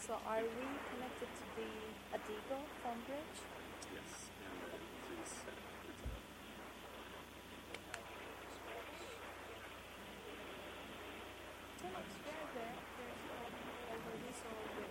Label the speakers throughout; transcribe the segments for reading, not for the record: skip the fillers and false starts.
Speaker 1: So are we connected to the Adigo phone bridge?
Speaker 2: Yes, and please set it up.
Speaker 1: It's very good. There's already so good.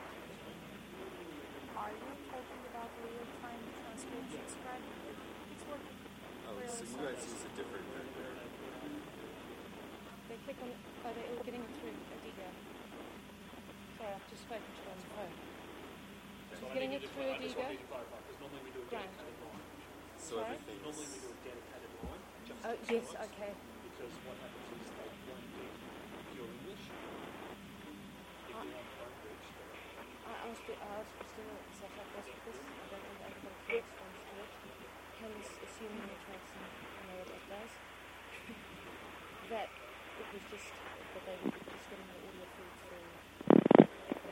Speaker 1: Are you talking about real-time transcription scribe? It's working.
Speaker 2: Oh, so you guys use a different vendor.
Speaker 3: They click on, they're getting it through Adigo. Sorry, I've just spoken to you on the phone. So getting it through Adigo?
Speaker 4: I just wanted to clarify, because normally we do a dedicated line.
Speaker 2: So everything.
Speaker 4: Normally we do a dedicated line. Just
Speaker 3: Oh,
Speaker 4: for
Speaker 3: yes,
Speaker 4: silence,
Speaker 3: okay.
Speaker 4: Because what happens is they won't get pure English. If you're on phone bridge,
Speaker 3: I was supposed to set up this because I don't think everybody can respond to it. Hence, assuming it works and I know what it does. That it was just that they were just getting the audio through to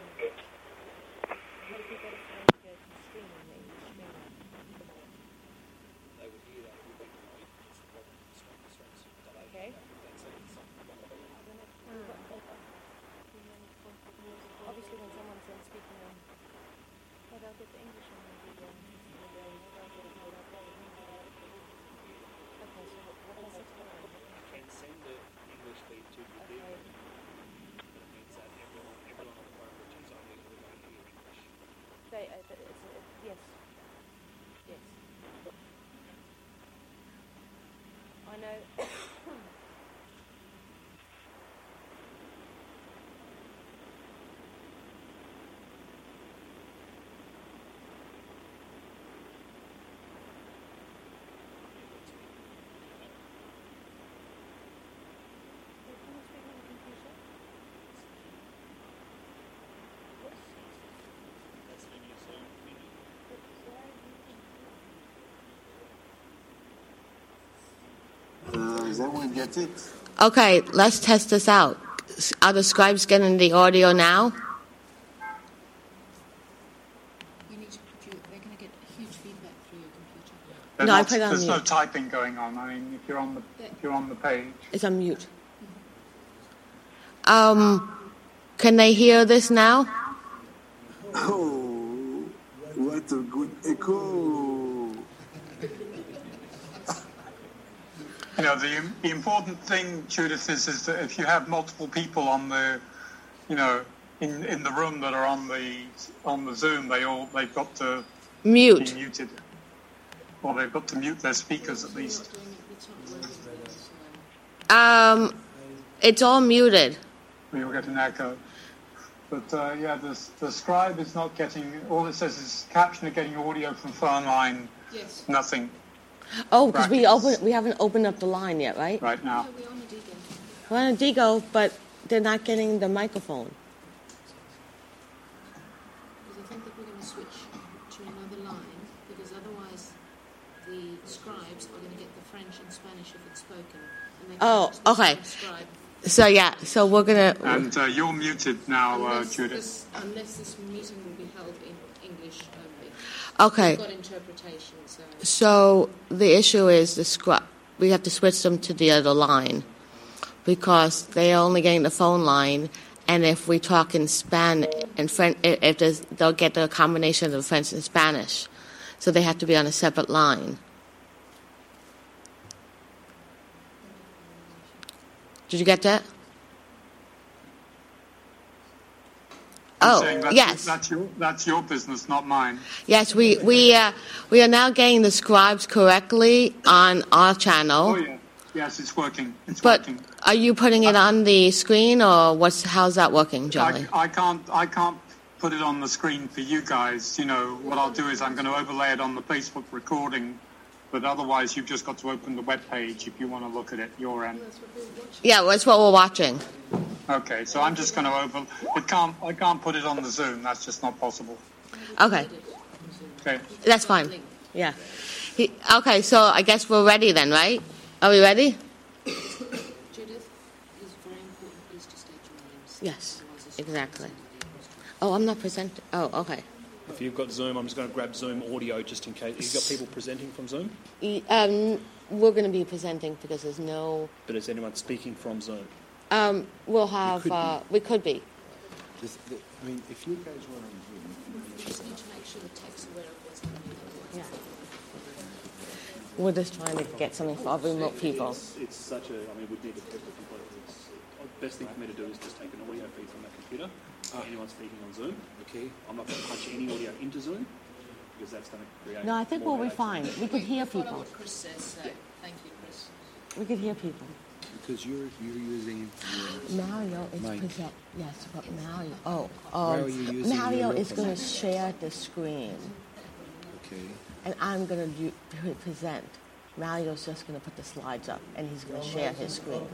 Speaker 3: how do people get a phone to go to streaming the English streaming?
Speaker 4: they would hear that every week, right? It's the problem.
Speaker 3: Okay. Obviously, when someone's then speaking on, well, they'll get the English on the video. Okay, so what does it mean?
Speaker 4: Can send the English feed to the
Speaker 3: Okay.
Speaker 4: but it means that everyone on the phone bridge is only going to hear English.
Speaker 3: Yes. Yes. I know.
Speaker 4: That's when you Zoom menu.
Speaker 5: Does everyone get it?
Speaker 6: Okay, let's test this out. Are the scribes getting the audio now?
Speaker 7: You need to they're going to get huge feedback through your computer.
Speaker 6: No, I put it on
Speaker 8: There's no
Speaker 6: mute.
Speaker 8: typing going on. I mean, if you're on the page.
Speaker 6: It's on mute. Can they hear this now?
Speaker 5: Oh, what a good echo.
Speaker 8: You know, the important thing, Judith, is that if you have multiple people on the, you know, in the room that are on the Zoom, they've got to
Speaker 6: Mute.
Speaker 8: be muted, or they've got to mute their speakers at least.
Speaker 6: It's all muted.
Speaker 8: We will get an echo. But yeah, the scribe is not getting. All it says is caption are getting audio from phone line.
Speaker 7: Yes.
Speaker 8: Nothing
Speaker 6: Oh, because
Speaker 8: Brackets.
Speaker 6: we haven't opened up the line yet, right?
Speaker 8: right now.
Speaker 7: No, we're on the Adigo.
Speaker 6: We're on a Digo, but they're not getting the microphone.
Speaker 7: Because I think that we're going to switch to another line, because otherwise the scribes are going to get the French and Spanish if it's spoken. And they
Speaker 6: Oh,
Speaker 7: can't just
Speaker 6: okay.
Speaker 7: transcribe
Speaker 6: So yeah, so we're gonna.
Speaker 8: And you're muted now, Judith.
Speaker 7: unless this meeting will be held in English only.
Speaker 6: Okay.
Speaker 7: We've got interpretation, so...
Speaker 6: So the issue is we have to switch them to the other line because they are only getting the phone line, and if we talk in Spanish and French, they'll get the combination of French and Spanish, so they have to be on a separate line. Did you get that?
Speaker 8: I'm
Speaker 6: Oh,
Speaker 8: saying
Speaker 6: yes.
Speaker 8: That's your business, not mine.
Speaker 6: Yes, we are now getting the scribes correctly on our channel.
Speaker 8: Oh yeah. Yes, it's working. It's
Speaker 6: But
Speaker 8: working.
Speaker 6: are you putting it on the screen, or how's that working, Johnny?
Speaker 8: I can't put it on the screen for you guys. You know, what I'll do is I'm going to overlay it on the Facebook recording, but otherwise you've just got to open the web page if you want to look at it your end.
Speaker 6: Yeah, that's what we're watching.
Speaker 8: Okay, so I'm just going to I can't put it on the Zoom. That's just not possible.
Speaker 6: Okay,
Speaker 8: Okay.
Speaker 6: that's fine. Yeah. Okay, so I guess we're ready then, right? Are we ready?
Speaker 7: Judith, it's very important please to state your names.
Speaker 6: Yes,
Speaker 7: Otherwise it's
Speaker 6: exactly.
Speaker 7: not
Speaker 6: Oh, I'm not presenting. Oh, okay.
Speaker 4: If you've got Zoom, I'm just going to grab Zoom audio just in case. You've got people presenting from Zoom?
Speaker 6: We're going to be presenting because there's no.
Speaker 4: But is anyone speaking from Zoom?
Speaker 6: We'll have. We could be.
Speaker 4: I mean, if you guys were on Zoom,
Speaker 7: You just need to make sure the tech's aware of what's happening otherwise.
Speaker 6: Yeah. We're just trying to get something for remote people.
Speaker 9: It's such a, I mean, we'd need to test it completely. The best thing for me to do is just take an audio feed from that computer. Anyone speaking on Zoom.
Speaker 4: okay?
Speaker 9: I'm not going to punch any audio into Zoom because that's going to create.
Speaker 6: No, I think
Speaker 9: more
Speaker 6: we'll be
Speaker 9: headaches.
Speaker 6: fine. We could hear
Speaker 7: Follow
Speaker 6: people.
Speaker 7: what Chris says, so thank you, Chris.
Speaker 6: We could hear people.
Speaker 4: Because you're using
Speaker 6: Mario is
Speaker 4: Mike.
Speaker 6: yes, but Mario.
Speaker 4: Mario, you're using
Speaker 6: Mario
Speaker 4: your
Speaker 6: is
Speaker 4: local
Speaker 6: going to
Speaker 4: mic.
Speaker 6: share the screen,
Speaker 4: okay.
Speaker 6: and I'm going to present. Mario's just going to put the slides up, and he's going to share his screen.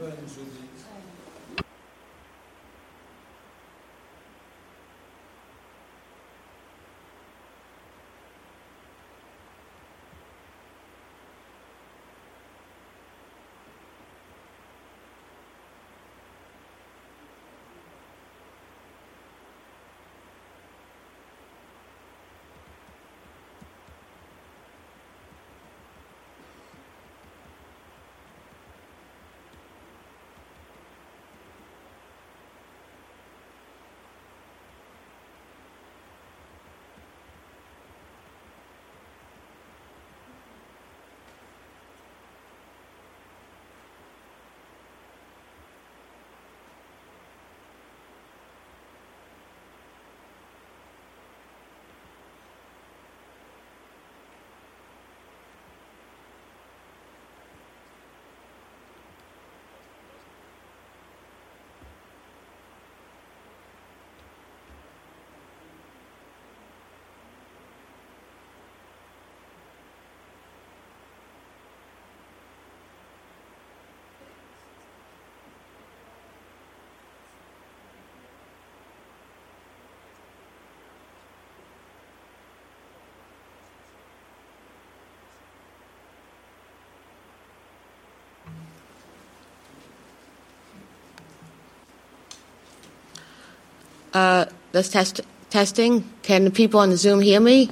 Speaker 6: This testing. Can the people on the Zoom hear me?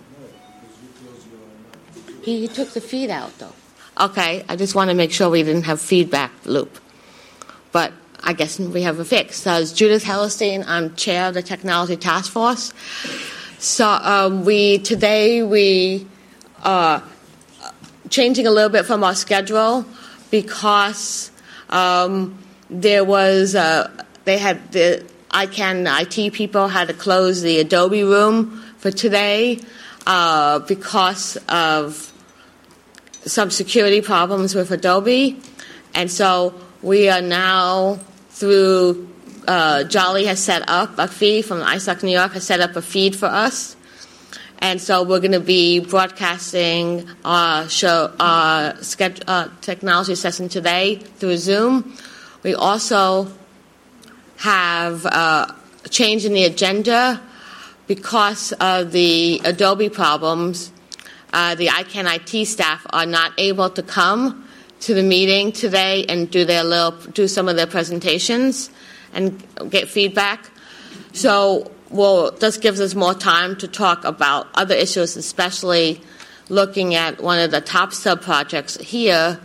Speaker 6: He took the feed out, though. Okay, I just want to make sure we didn't have feedback loop. But I guess we have a fix. So it's Judith Hellerstein. I'm chair of the Technology Task Force. So today we changing a little bit from our schedule because there was they had the ICANN IT people had to close the Adobe room for today because of some security problems with Adobe. And so we are now through, Jolly has set up a feed from ISOC New York, has set up a feed for us. And so we're going to be broadcasting our technology session today through Zoom. We also have a change in the agenda because of the Adobe problems. The ICANN IT staff are not able to come to the meeting today and do some of their presentations and get feedback. So, this gives us more time to talk about other issues, especially looking at one of the top sub-projects here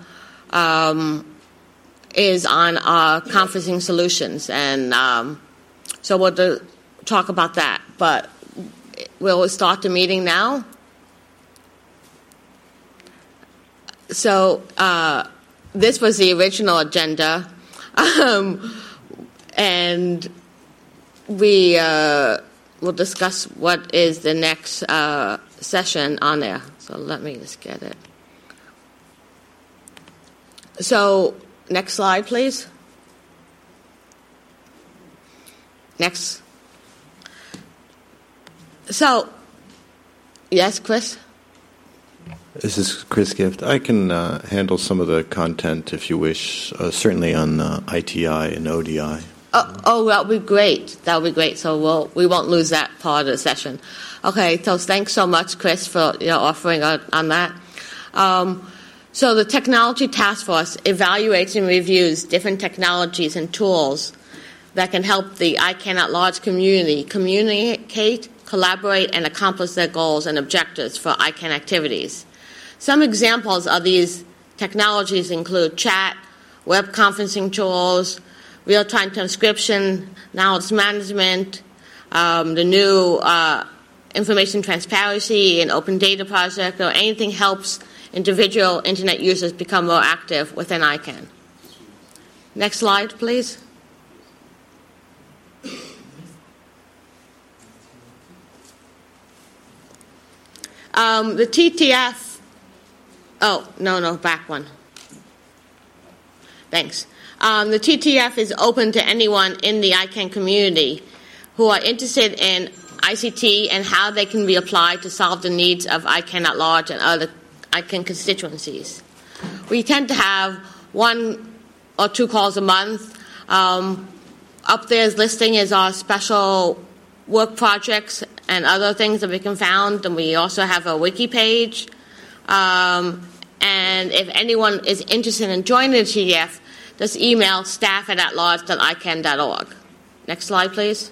Speaker 6: is on our conferencing solutions. And so we'll talk about that. But we'll start the meeting now. So this was the original agenda, and we will discuss what is the next session on there. So let me just get it. So next slide, please. Next. So, yes, Chris?
Speaker 10: This is Chris Gift. I can handle some of the content if you wish, certainly on ITI and ODI.
Speaker 6: Oh, that would be great. That would be great. So we won't lose that part of the session. Okay, so thanks so much, Chris, for offering on that. So the Technology Task Force evaluates and reviews different technologies and tools that can help the ICANN at large community communicate, collaborate, and accomplish their goals and objectives for ICANN activities. Some examples of these technologies include chat, web conferencing tools, real-time transcription, knowledge management, the new information transparency and open data project, or anything helps individual Internet users become more active within ICANN. Next slide, please. The TTF, back one. Thanks. The TTF is open to anyone in the ICANN community who are interested in ICT and how they can be applied to solve the needs of ICANN at large and other ICANN constituencies. We tend to have 1 or 2 calls a month. Up there's listing is our special work projects and other things that we can find, and we also have a wiki page. And if anyone is interested in joining the TTF, just email staff@atlarge.icann.org. Next slide, please.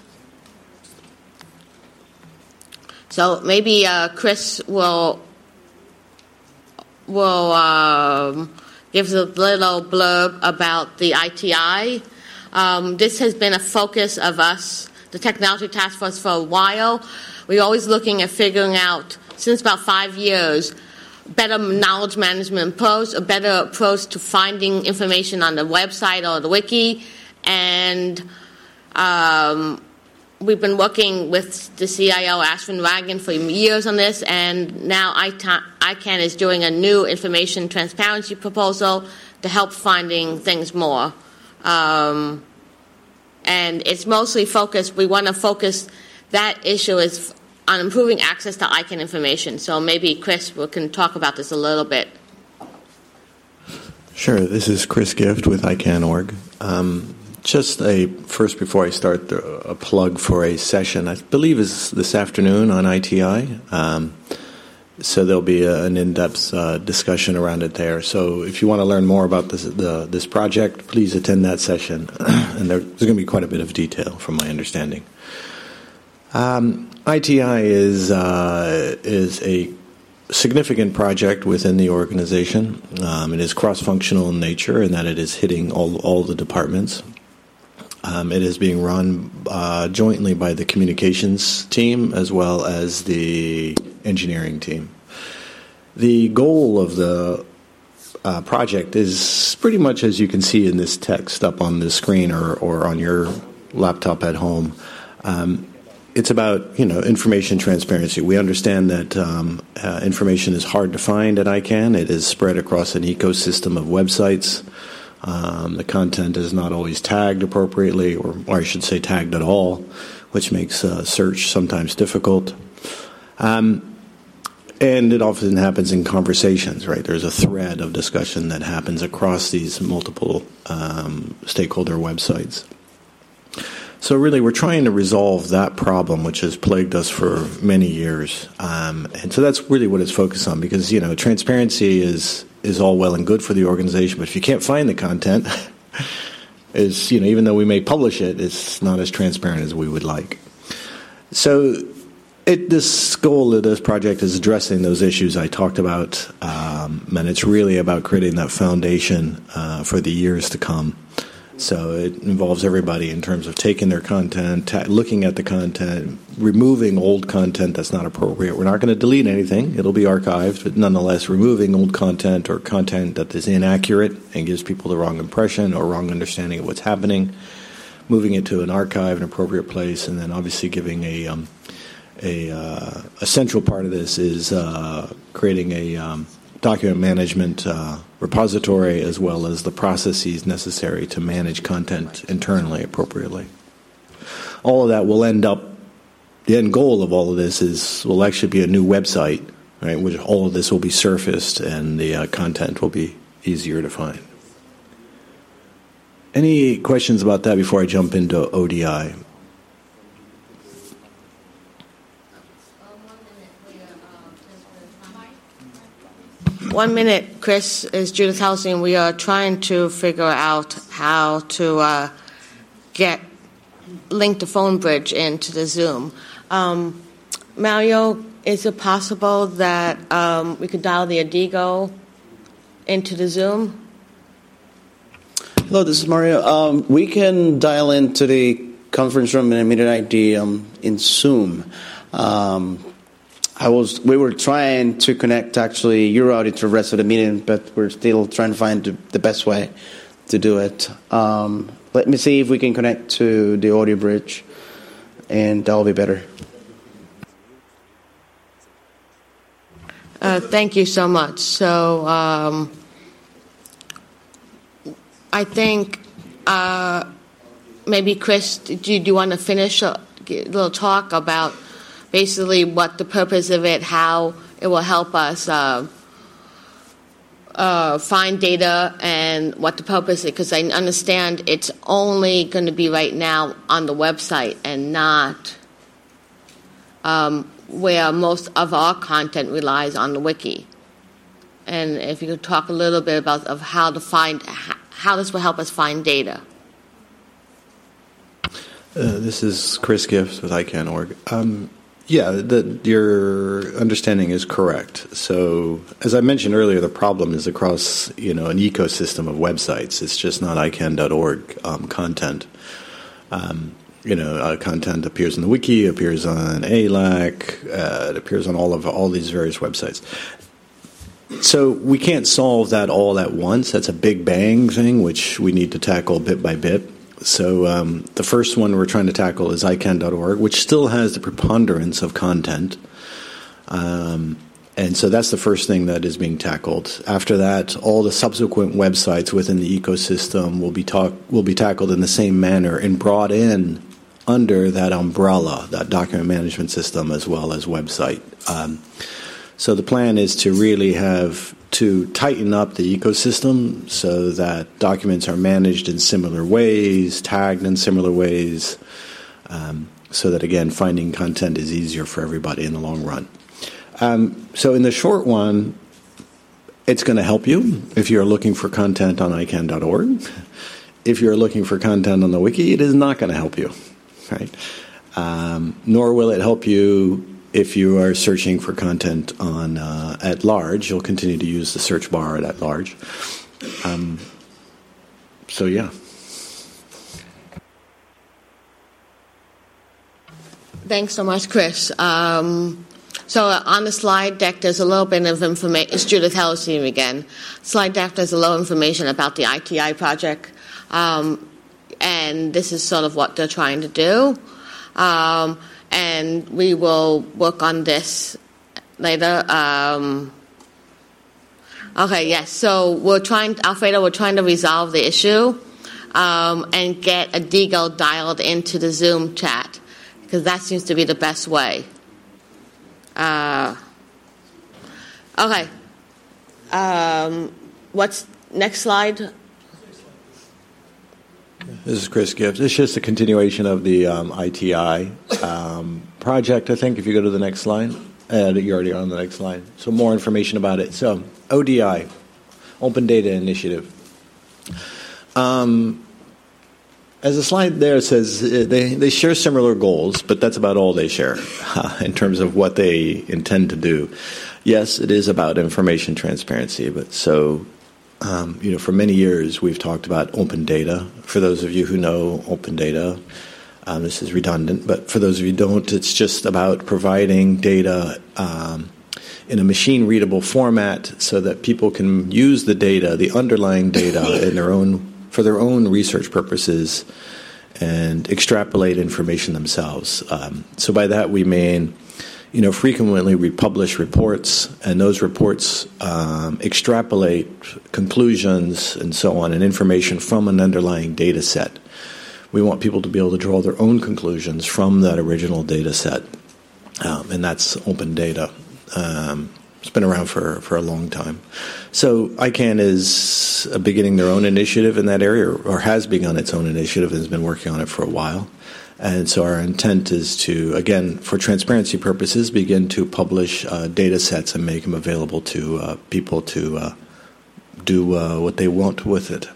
Speaker 6: So maybe Chris will give a little blurb about the ITI. This has been a focus of us, the Technology Task Force, for a while. We're always looking at figuring out, since about 5 years, better knowledge management approach, a better approach to finding information on the website or the wiki. And we've been working with the CIO, Ashwin Ragan, for years on this, and now ICANN is doing a new information transparency proposal to help finding things more. And it's mostly focused, we want to focus, that issue is on improving access to ICANN information. So maybe Chris can talk about this a little bit.
Speaker 10: Sure. This is Chris Gift with ICANN.org. Just first, before I start, a plug for a session I believe is this afternoon on ITI. So there'll be an in-depth discussion around it there. So if you want to learn more about this project, please attend that session. And there's going to be quite a bit of detail from my understanding. ITI is a significant project within the organization. It is cross-functional in nature in that it is hitting all the departments. It is being run jointly by the communications team as well as the engineering team. The goal of the project is pretty much as you can see in this text up on the screen or on your laptop at home. It's about information transparency. We understand that information is hard to find at ICANN. It is spread across an ecosystem of websites. The content is not always tagged appropriately, or I should say tagged at all, which makes search sometimes difficult. And it often happens in conversations, right? There's a thread of discussion that happens across these multiple stakeholder websites. So really, we're trying to resolve that problem, which has plagued us for many years. And so that's really what it's focused on, because, transparency is all well and good for the organization, but if you can't find the content, even though we may publish it, it's not as transparent as we would like. So this goal of this project is addressing those issues I talked about, and it's really about creating that foundation for the years to come. So it involves everybody in terms of taking their content, looking at the content, removing old content that's not appropriate. We're not going to delete anything. It'll be archived, but nonetheless, removing old content or content that is inaccurate and gives people the wrong impression or wrong understanding of what's happening, moving it to an archive, an appropriate place, and then obviously giving a central part of this is creating a document management repository, as well as the processes necessary to manage content internally appropriately. All of that will end up, the end goal of all of this will actually be a new website, right, which all of this will be surfaced and the content will be easier to find. Any questions about that before I jump into ODI?
Speaker 6: 1 minute, Chris, is Judith Helsing. We are trying to figure out how to link the phone bridge into the Zoom. Mario, is it possible that we could dial the Adigo into the Zoom?
Speaker 11: Hello, this is Mario. We can dial into the conference room in Immediate ID in Zoom. We were trying to connect actually your audio to the rest of the meeting, but we're still trying to find the best way to do it. Let me see if we can connect to the audio bridge, and that'll be better.
Speaker 6: Thank you so much. So I think maybe Chris, do you want to finish a little talk about basically what the purpose of it, how it will help us find data, and what the purpose is? Because I understand it's only going to be right now on the website and not where most of our content relies on the wiki. And if you could talk a little bit about of how this will help us find data.
Speaker 10: This is Chris Gibbs with ICANN.org. Your understanding is correct. So, as I mentioned earlier, the problem is across an ecosystem of websites. It's just not ICANN.org content. Content appears in the wiki, appears on ALAC, it appears on all these various websites. So we can't solve that all at once. That's a big bang thing, which we need to tackle bit by bit. So the first one we're trying to tackle is ICANN.org, which still has the preponderance of content. And so that's the first thing that is being tackled. After that, all the subsequent websites within the ecosystem will be tackled in the same manner and brought in under that umbrella, that document management system, as well as website. So the plan is to really have to tighten up the ecosystem so that documents are managed in similar ways, tagged in similar ways, so that, again, finding content is easier for everybody in the long run. So in the short one, it's going to help you if you're looking for content on ICANN.org. If you're looking for content on the wiki, it is not going to help you, right? Nor will it help you if you are searching for content on at large. You'll continue to use the search bar at large. So, yeah.
Speaker 6: Thanks so much, Chris. So on the slide deck, there's a little bit of information. It's Judith Hellerstein again. Slide deck, there's a little information about the ITI project. And this is sort of what they're trying to do. And we will work on this later. Okay, yes. So Alfredo, we're trying to resolve the issue and get a Digo dialed into the Zoom chat, because that seems to be the best way. Okay. What's next slide?
Speaker 10: This is Chris Gibbs. It's just a continuation of the ITI project, I think, if you go to the next slide. You're already on the next slide. So more information about it. So ODI, Open Data Initiative. As the slide there says, they share similar goals, but that's about all they share in terms of what they intend to do. Yes, it is about information transparency, but so... for many years we've talked about open data. For those of you who know open data, this is redundant, but for those of you who don't, it's just about providing data in a machine-readable format so that people can use the data, the underlying data, for their own research purposes and extrapolate information themselves. So by that we mean, frequently we publish reports, and those reports extrapolate conclusions and so on and information from an underlying data set. We want people to be able to draw their own conclusions from that original data set, and that's open data. It's been around for a long time. So ICANN is beginning their own initiative in that area, or has begun its own initiative and has been working on it for a while. And so our intent is to, again, for transparency purposes, begin to publish data sets and make them available to people to do what they want with it.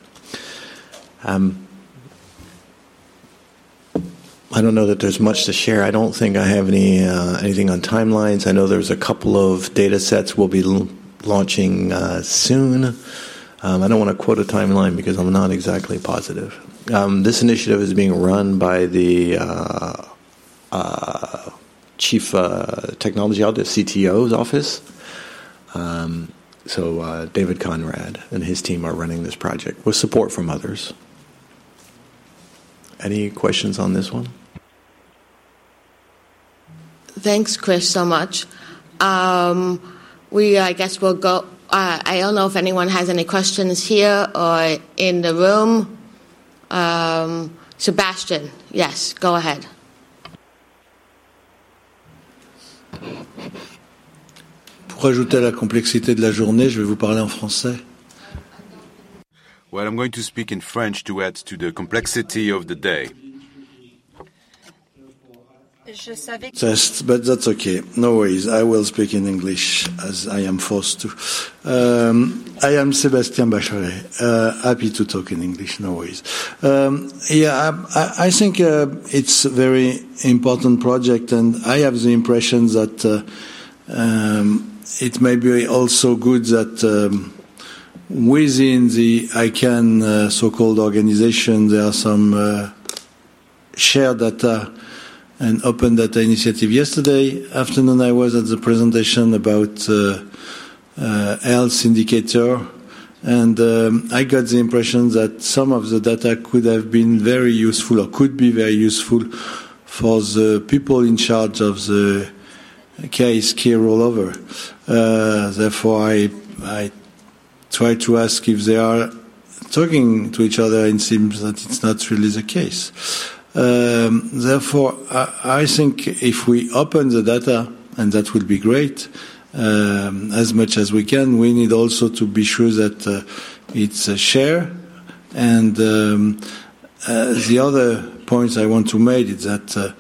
Speaker 10: I don't know that there's much to share. I don't think I have anything on timelines. I know there's a couple of data sets we'll be launching soon. I don't want to quote a timeline because I'm not exactly positive. This initiative is being run by the Chief Technology Office, CTO's office. So David Conrad and his team are running this project with support from others. Any questions on this one?
Speaker 6: Thanks, Chris, so much. I guess we'll go. I don't know if anyone has any questions here or in the room. Sebastian, yes, go ahead.
Speaker 12: Pour ajouter à la complexité de la journée, je vais vous parler en français.
Speaker 2: Well, I'm going to speak in French to add to the complexity of the day.
Speaker 12: But that's okay. No worries. I will speak in English as I am forced to. I am Sébastien Bachelet. Happy to talk in English. No worries. I think it's a very important project, and I have the impression that it may be also good that within the ICANN so-called organization there are some shared data and open data initiative. Yesterday afternoon I was at the presentation about health indicator, and I got the impression that some of the data could have been very useful or could be very useful for the people in charge of the case care rollover. Therefore I try to ask if they are talking to each other, and it seems that it's not really the case. Therefore, I think if we open the data, and that will be great, as much as we can, we need also to be sure that it's a share. And the other point I want to make is that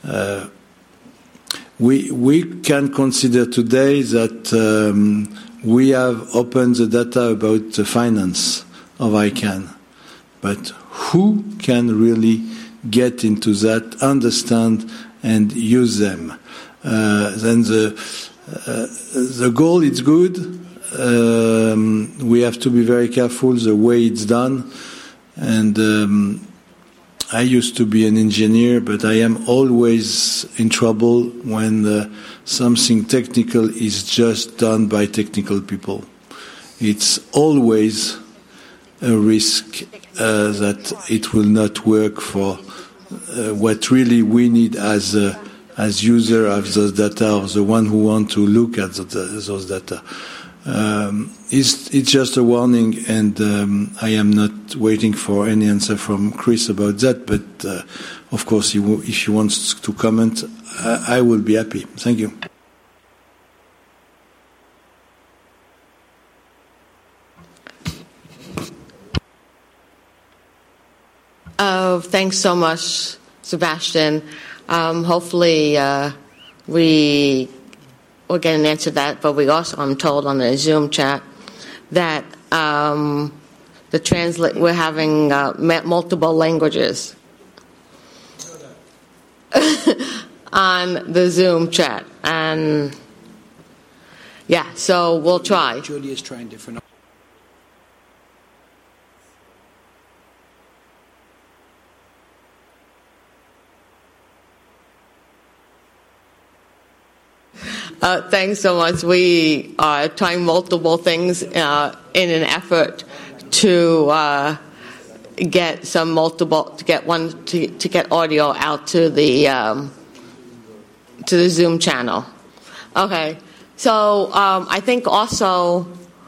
Speaker 12: we can consider today that we have opened the data about the finance of ICANN, but who can really get into that, understand, and use them? Then the goal is good. We have to be very careful the way it's done. And I used to be an engineer, but I am always in trouble when something technical is just done by technical people. It's always a risk that it will not work for what really we need as user of those data, or the one who want to look at those data. It's just a warning, and I am not waiting for any answer from Chris about that, but of course if he wants to comment, I will be happy. Thank you.
Speaker 6: Thanks so much, Sebastian. Hopefully we will get an answer to that, but we also, I'm told on the Zoom chat, that we're having multiple languages on the Zoom chat. And yeah, so we'll try.
Speaker 9: Julie is trying different.
Speaker 6: Thanks so much. We are trying multiple things in an effort to get audio out to the Zoom channel. Okay, so I think also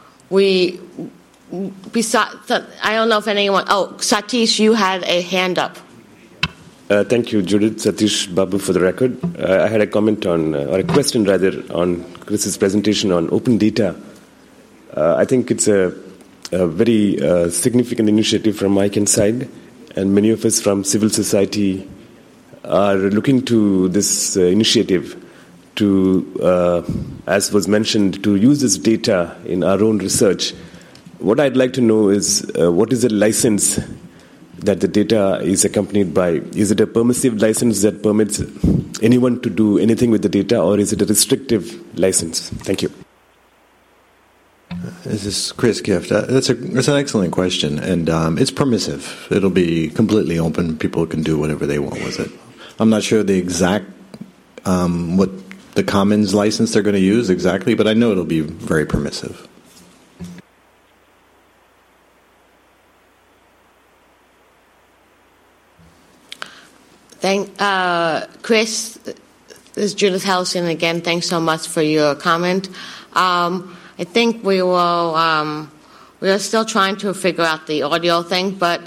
Speaker 6: besides, I don't know if anyone. Oh, Satish, you had a hand up.
Speaker 13: Thank you, Judith. Satish Babu for the record. I had a comment on, or a question rather, on Chris's presentation on open data. I think it's a very significant initiative from ICANN side, and many of us from civil society are looking to this initiative to, as was mentioned, to use this data in our own research. What I'd like to know is what is the license that the data is accompanied by? Is it a permissive license that permits anyone to do anything with the data, or is it a restrictive license? Thank you.
Speaker 10: This is Chris Gift. That's an excellent question, and it's permissive. It'll be completely open. People can do whatever they want with it. I'm not sure the exact what the Commons license they're going to use exactly, but I know it'll be very permissive.
Speaker 6: Chris, this is Judith Helsing again. Thanks so much for your comment. I think we are still trying to figure out the audio thing, but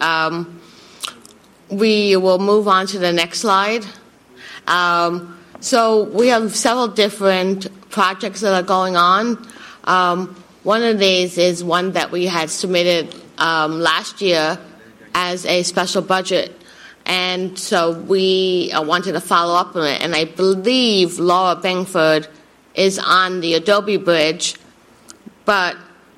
Speaker 6: we will move on to the next slide. So we have several different projects that are going on. One of these is one that we had submitted last year as a special budget. And so we wanted to follow up on it. And I believe Laura Bengford is on the Adobe Bridge. But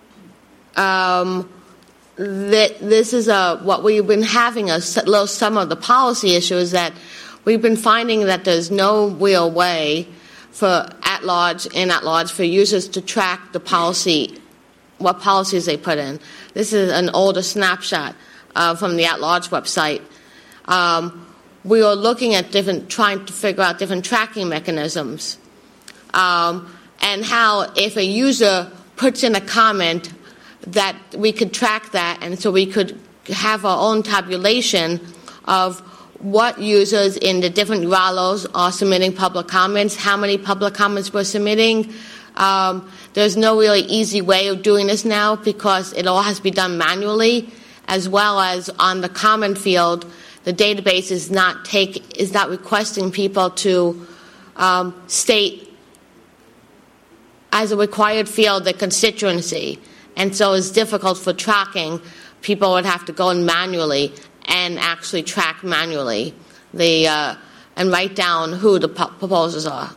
Speaker 6: this is what we've been having some of the policy issues that we've been finding that there's no real way for at-large for users to track the policy, what policies they put in. This is an older snapshot from the at-large website. We are looking at trying to figure out different tracking mechanisms, and how if a user puts in a comment that we could track that, and so we could have our own tabulation of what users in the different URLs are submitting public comments, how many public comments we're submitting. There's no really easy way of doing this now because it all has to be done manually, as well as on the comment field. The database is not requesting people to state as a required field the constituency, and so it's difficult for tracking. People would have to go in manually and actually track manually and write down who the proposals are.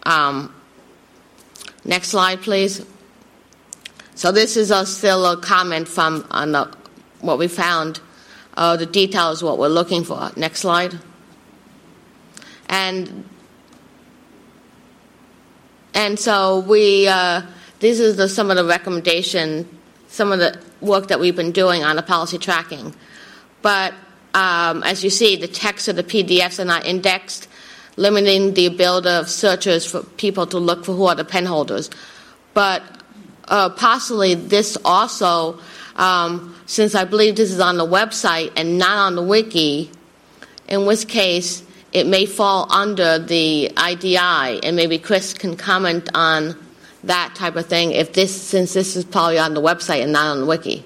Speaker 6: Next slide, please. So this is still a comment from what we found. The details what we're looking for. Next slide. And so this is some of the recommendation, some of the work that we've been doing on the policy tracking. But as you see, the text of the PDFs are not indexed, limiting the ability of searchers for people to look for who are the pen holders. But possibly this also, since I believe this is on the website and not on the wiki, in which case it may fall under the IDI, and maybe Chris can comment on that type of thing since this is probably on the website and not on the wiki.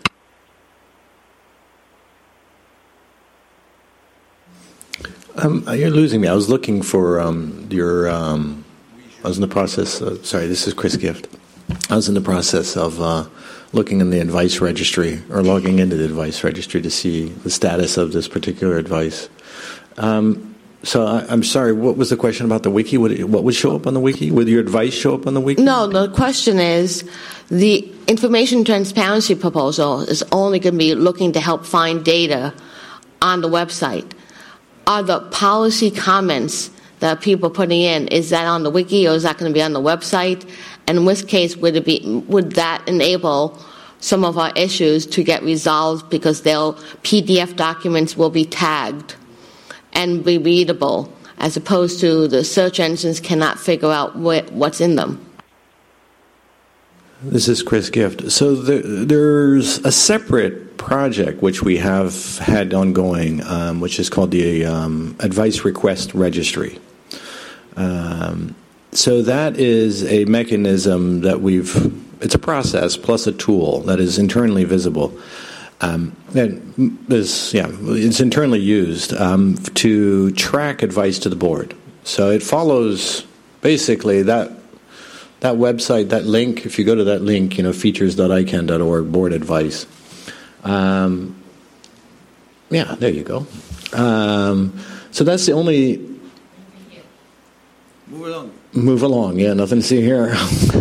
Speaker 10: You're losing me. I was looking for I was in the process. Sorry, this is Chris Gift. I was in the process of looking in the advice registry, or logging into the advice registry to see the status of this particular advice. So I'm sorry, what was the question about the wiki? What would show up on the wiki? Would your advice show up on the wiki?
Speaker 6: No, the question is, the information transparency proposal is only going to be looking to help find data on the website. Are the policy comments that people are putting in, is that on the wiki or is that going to be on the website? And in which case would that enable some of our issues to get resolved because PDF documents will be tagged and be readable, as opposed to the search engines cannot figure out what's in them?
Speaker 10: This is Chris Gift. So there's a separate project which we have had ongoing, which is called the Advice Request Registry. So that is a mechanism that it's a process plus a tool that is internally visible. It's internally used to track advice to the board. So it follows basically that website, that link. If you go to that link, features.icann.org, board advice. There you go. So that's the only. Move along. Yeah, nothing to see here.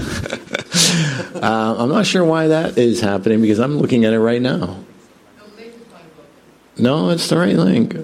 Speaker 10: I'm not sure why that is happening because I'm looking at it right now. No, it's the right link.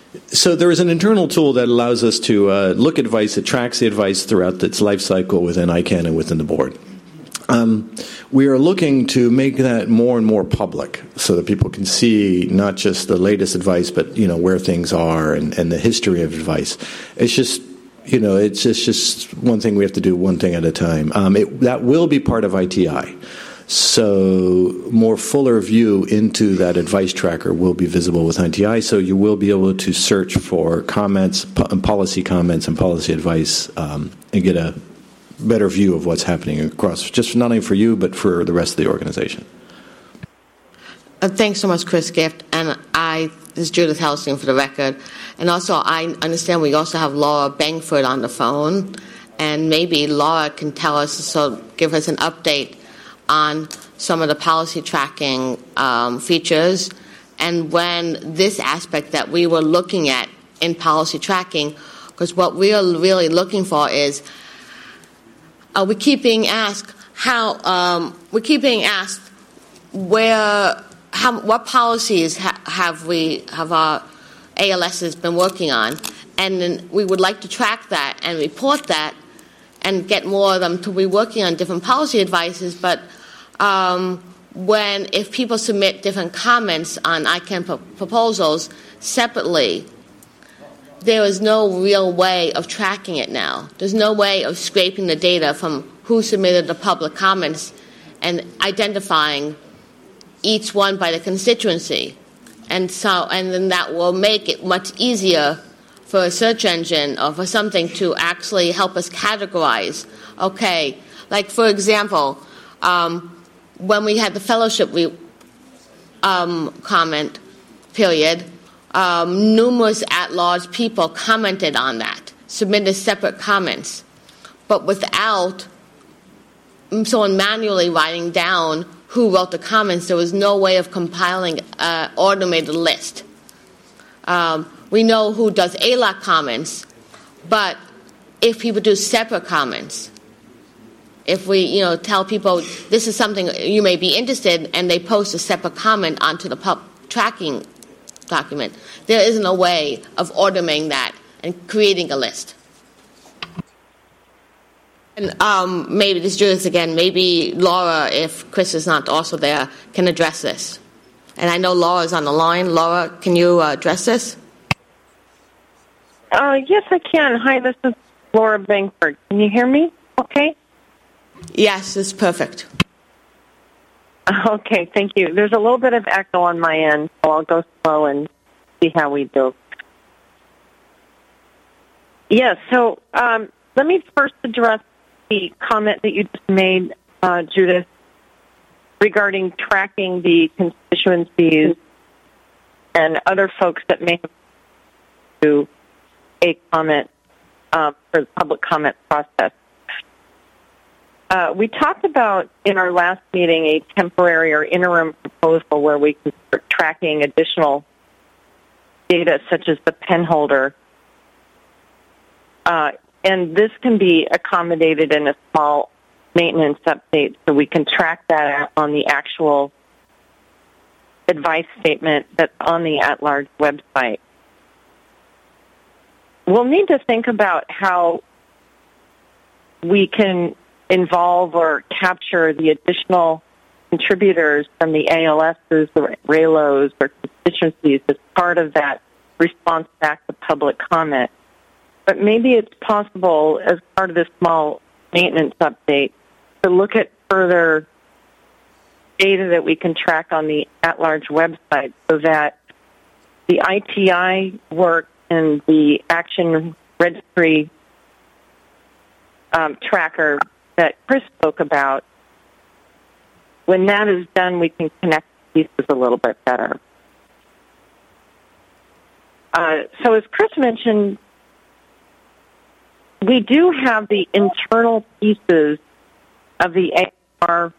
Speaker 10: So there is an internal tool that allows us to look at advice. It tracks the advice throughout its life cycle within ICANN and within the board. We are looking to make that more and more public so that people can see not just the latest advice, but where things are and the history of advice. It's just it's just one thing we have to do, one thing at a time. That will be part of ITI. So more fuller view into that advice tracker will be visible with ITI. So you will be able to search for comments, policy comments, and policy advice, and get a better view of what's happening across, just not only for you, but for the rest of the organization.
Speaker 6: Thanks so much, Chris Gift. And this is Judith Helsing for the record. And also, I understand we also have Laura Bangford on the phone. And maybe Laura can tell us, give us an update on some of the policy tracking features. And when this aspect that we were looking at in policy tracking, because what we are really looking for is, we keep being asked what policies have our ALSs been working on, and then we would like to track that and report that and get more of them to be working on different policy advices. But if people submit different comments on ICANN proposals separately, there is no real way of tracking it now. There's no way of scraping the data from who submitted the public comments and identifying each one by the constituency. And then that will make it much easier for a search engine or for something to actually help us categorize. Okay, like for example, when we had the fellowship comment period, numerous at-large people commented on that, submitted separate comments, but without someone manually writing down who wrote the comments, there was no way of compiling an automated list. We know who does ALAC comments, but if people do separate comments, if we tell people this is something you may be interested in, and they post a separate comment onto the tracking document, there isn't a way of automating that and creating a list. And maybe this is Judith again. Maybe Laura, if Chris is not also there, can address this. And I know Laura's on the line. Laura, can you address this?
Speaker 14: Yes, I can. Hi, this is Laura Bangford. Can you hear me? Okay.
Speaker 6: Yes, it's perfect.
Speaker 14: Okay, thank you. There's a little bit of echo on my end, so I'll go slow and see how we do. Yes, so let me first address the comment that you just made, Judith, regarding tracking the constituencies and other folks that may have to a comment for the public comment process. We talked about in our last meeting a temporary or interim proposal where we can start tracking additional data such as the pen holder. And this can be accommodated in a small maintenance update so we can track that on the actual advice statement that's on the at-large website. We'll need to think about how we can involve or capture the additional contributors from the ALSs, the RALOs, or constituencies as part of that response back to public comment. But maybe it's possible, as part of this small maintenance update, to look at further data that we can track on the at-large website so that the ITI work and the action registry tracker that Chris spoke about, when that is done, we can connect pieces a little bit better. So as Chris mentioned, we do have the internal pieces of the AR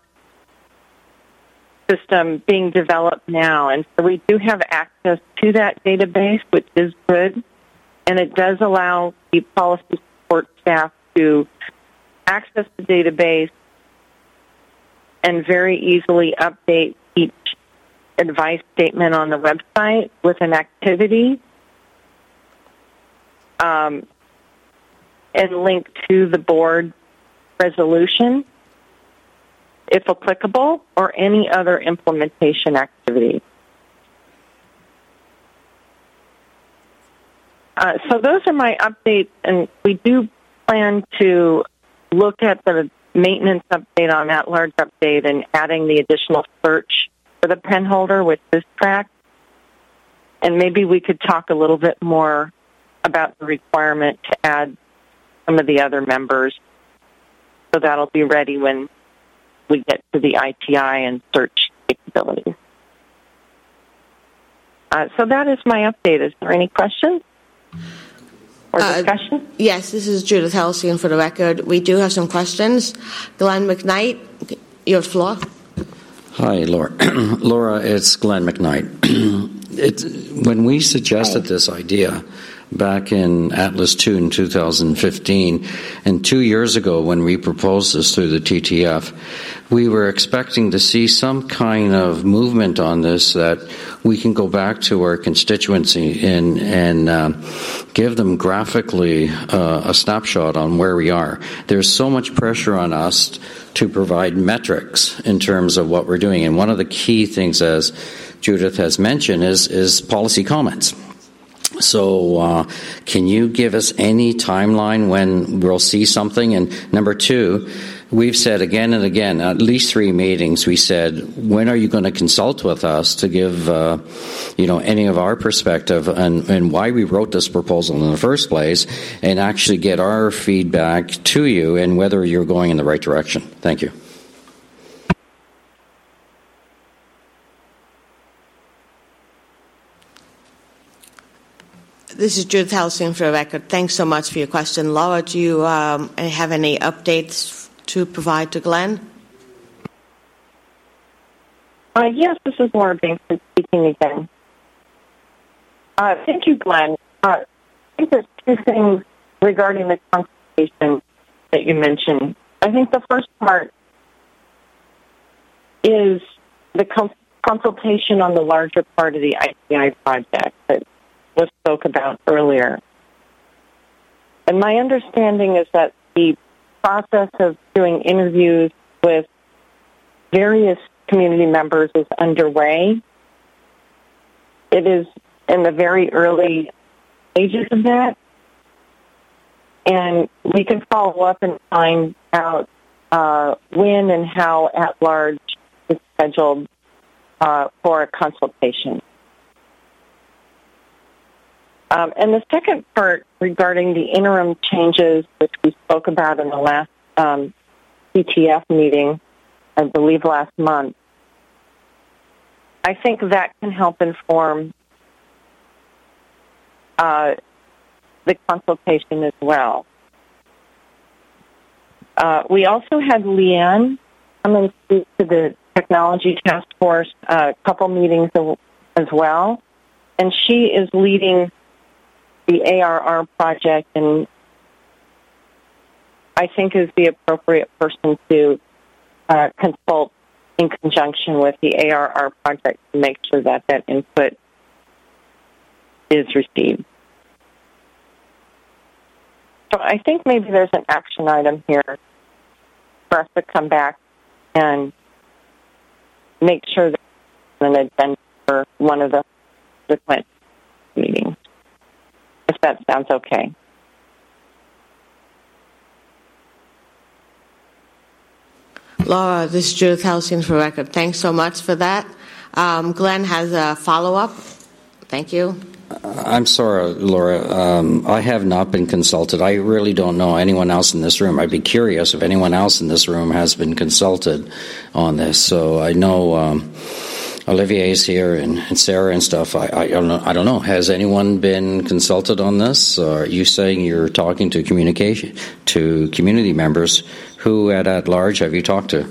Speaker 14: system being developed now, and so we do have access to that database, which is good, and it does allow the policy support staff to access the database and very easily update each advice statement on the website with an activity. and link to the board resolution, if applicable, or any other implementation activity. So those are my updates, and we do plan to look at the maintenance update on at-large update and adding the additional search for the pen holder with this track. And maybe we could talk a little bit more about the requirement to add some of the other members. So that'll be ready when we get to the ITI and search capabilities. So that is my update. Is there any questions or discussion?
Speaker 6: Yes, this is Judith Halcyon for the record. We do have some questions. Glenn McKnight, you have the floor.
Speaker 15: Hi, Laura. Laura, it's Glenn McKnight. When we suggested this idea back in Atlas 2 in 2015, and 2 years ago when we proposed this through the TTF, we were expecting to see some kind of movement on this, that we can go back to our constituency and give them graphically a snapshot on where we are. There's so much pressure on us to provide metrics in terms of what we're doing, and one of the key things, as Judith has mentioned, is policy comments. So can you give us any timeline when we'll see something? And number two, we've said again and again, at least 3 meetings, we said, when are you going to consult with us to give any of our perspective and why we wrote this proposal in the first place, and actually get our feedback to you and whether you're going in the right direction? Thank you.
Speaker 6: This is Judith Halcyon for the record. Thanks so much for your question. Laura, do you have any updates to provide to Glenn?
Speaker 14: Yes, this is Laura Bankford speaking again. Thank you, Glenn. I think there's 2 things regarding the consultation that you mentioned. I think the first part is the consultation on the larger part of the ITI project that was spoke about earlier. And my understanding is that the process of doing interviews with various community members is underway. It is in the very early stages of that. And we can follow up and find out when and how at-large is scheduled for a consultation. And the second part regarding the interim changes, which we spoke about in the last CTF meeting, I believe last month, I think that can help inform the consultation as well. We also had Leanne come and speak to the Technology Task Force a couple meetings as well, and she is leading the ARR project, and I think is the appropriate person to consult in conjunction with the ARR project to make sure that that input is received. So I think maybe there's an action item here for us to come back and make sure that there's an agenda for one of the subsequent meetings, if that sounds okay.
Speaker 6: Laura, this is Judith Halcyon for record. Thanks so much for that. Glenn has a follow-up. Thank you.
Speaker 15: I'm sorry, Laura. I have not been consulted. I really don't know anyone else in this room. I'd be curious if anyone else in this room has been consulted on this. So I know Olivier's here and Sarah and stuff. I don't know. Has anyone been consulted on this? Or are you saying you're talking to community members? Who at large have you talked to?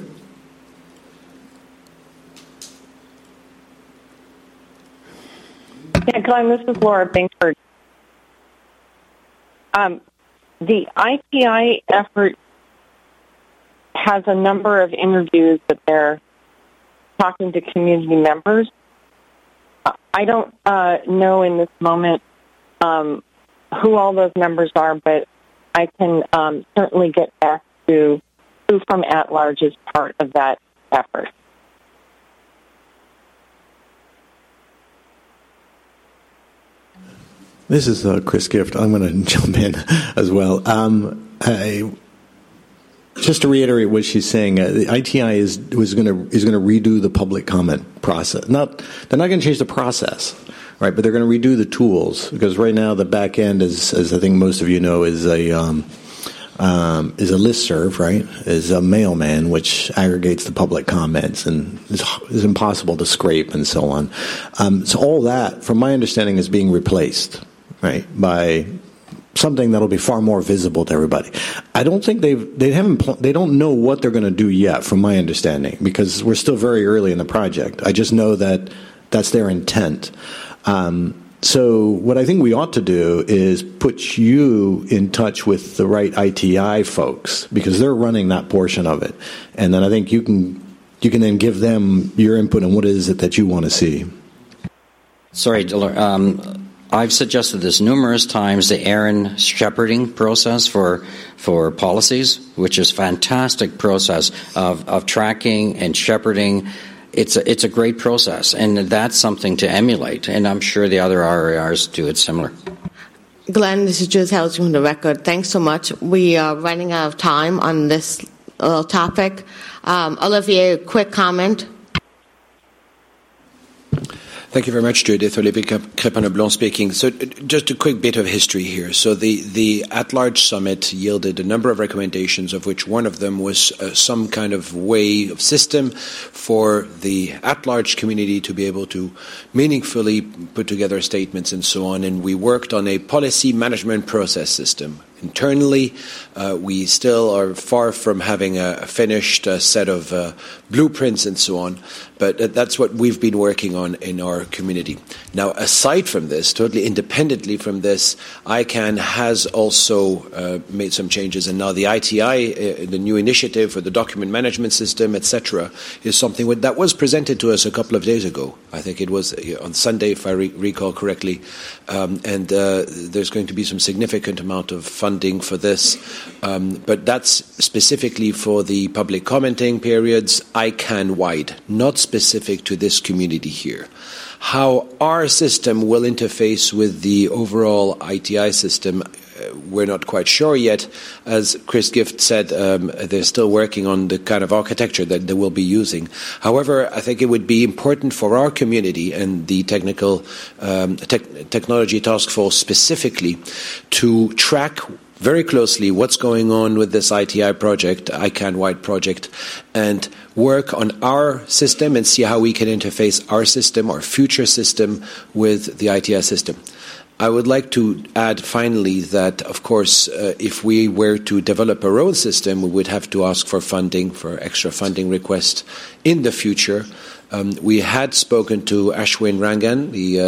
Speaker 14: Yeah, Glenn, this is Laura Bankford. The ITI effort has a number of interviews that they're talking to community members. I don't know in this moment who all those members are, but I can certainly get back to who from at-large is part of that effort.
Speaker 10: This is Chris Gift. I'm going to jump in as well. Just to reiterate what she's saying, the ITI is going to redo the public comment process. They're not going to change the process, right? But they're going to redo the tools, because right now the back end, as I think most of you know, is a listserv, right? Is a mailman which aggregates the public comments and is impossible to scrape and so on. So all that, from my understanding, is being replaced, right, by something that'll be far more visible to everybody. I don't think they don't know what they're going to do yet, from my understanding, because we're still very early in the project. I just know that that's their intent. So what I think we ought to do is put you in touch with the right ITI folks, because they're running that portion of it, and then I think you can then give them your input on what is it that you want to see.
Speaker 15: Sorry, I've suggested this numerous times, the Aaron shepherding process for policies, which is a fantastic process of tracking and shepherding. It's a great process, and that's something to emulate, and I'm sure the other RARs do it similar.
Speaker 6: Glenn, this is Judith Housing from the record. Thanks so much. We are running out of time on this topic. Olivier, quick comment.
Speaker 16: Thank you very much, Judith. Olivier Crépin-Leblond speaking. So just a quick bit of history here. So the At-Large Summit yielded a number of recommendations, of which one of them was some kind of way of system for the at-large community to be able to meaningfully put together statements and so on. And we worked on a policy management process system. Internally, we still are far from having a finished set of blueprints and so on, but that's what we've been working on in our community. Now, aside from this, totally independently from this, ICANN has also made some changes, and now the ITI, the new initiative for the document management system, etc., is something that was presented to us a couple of days ago. I think it was on Sunday, if I recall correctly, and there's going to be some significant amount of funding for this, but that's specifically for the public commenting periods, ICANN-wide, not specific to this community here. How our system will interface with the overall ITI system, we're not quite sure yet. As Chris Gift said, they're still working on the kind of architecture that they will be using. However, I think it would be important for our community and the technical technology task force specifically to track very closely what's going on with this ITI project, ICANN-wide project, and work on our system and see how we can interface our system, our future system, with the ITI system. I would like to add finally that, of course, if we were to develop our own system, we would have to ask for funding, for extra funding requests in the future. We had spoken to Ashwin Rangan, the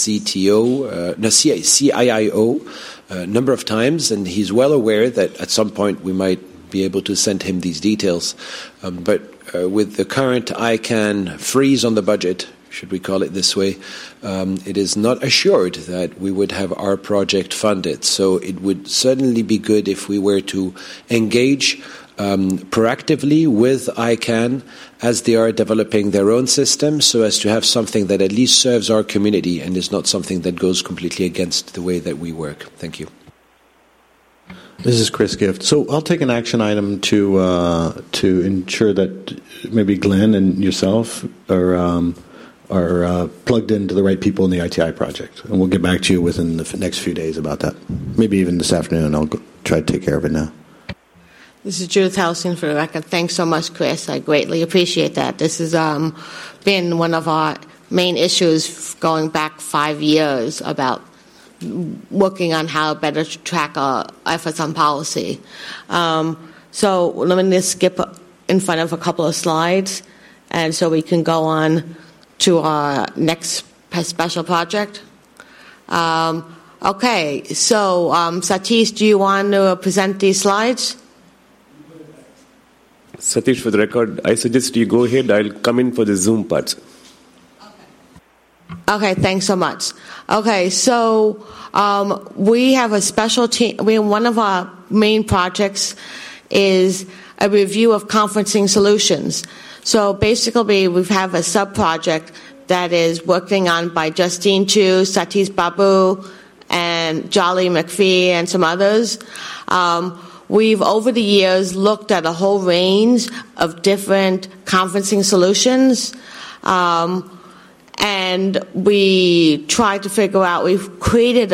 Speaker 16: CIIO, a number of times, and he's well aware that at some point we might be able to send him these details. But with the current ICANN freeze on the budget, should we call it this way, it is not assured that we would have our project funded. So it would certainly be good if we were to engage proactively with ICANN as they are developing their own system, so as to have something that at least serves our community and is not something that goes completely against the way that we work. Thank you.
Speaker 10: This is Chris Gift. So I'll take an action item to ensure that maybe Glenn and yourself are plugged into the right people in the ITI project. And we'll get back to you within the next few days about that. Maybe even this afternoon. I'll try to take care of it now.
Speaker 6: This is Judith Housing for the record. Thanks so much, Chris. I greatly appreciate that. This has been one of our main issues going back 5 years about working on how better to track our efforts on policy. So let me just skip in front of a couple of slides, and so we can go on to our next special project. Okay, so Satish, do you want to present these slides?
Speaker 13: Satish, for the record, I suggest you go ahead. I'll come in for the Zoom parts.
Speaker 6: Okay, thanks so much. Okay, so we have a special team. One of our main projects is a review of conferencing solutions. So basically, we have a sub-project that is working on by Justine Chu, Satish Babu, and Jolly McPhee, and some others. We've, over the years, looked at a whole range of different conferencing solutions. And we tried to figure out, we've created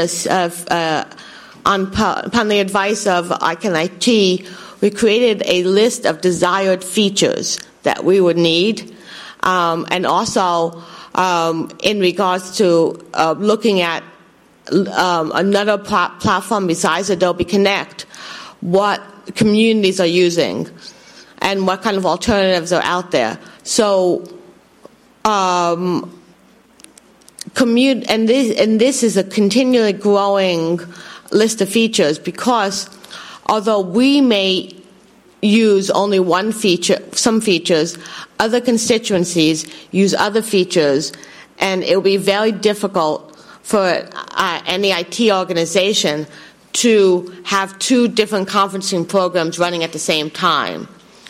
Speaker 6: upon the advice of ICANN IT, we created a list of desired features that we would need. And also, in regards to looking at another platform besides Adobe Connect, what communities are using and what kind of alternatives are out there. So, and this is a continually growing list of features, because although we may use only one feature, some features, other constituencies use other features, and it will be very difficult for any IT organization to have two different conferencing programs running at the same time.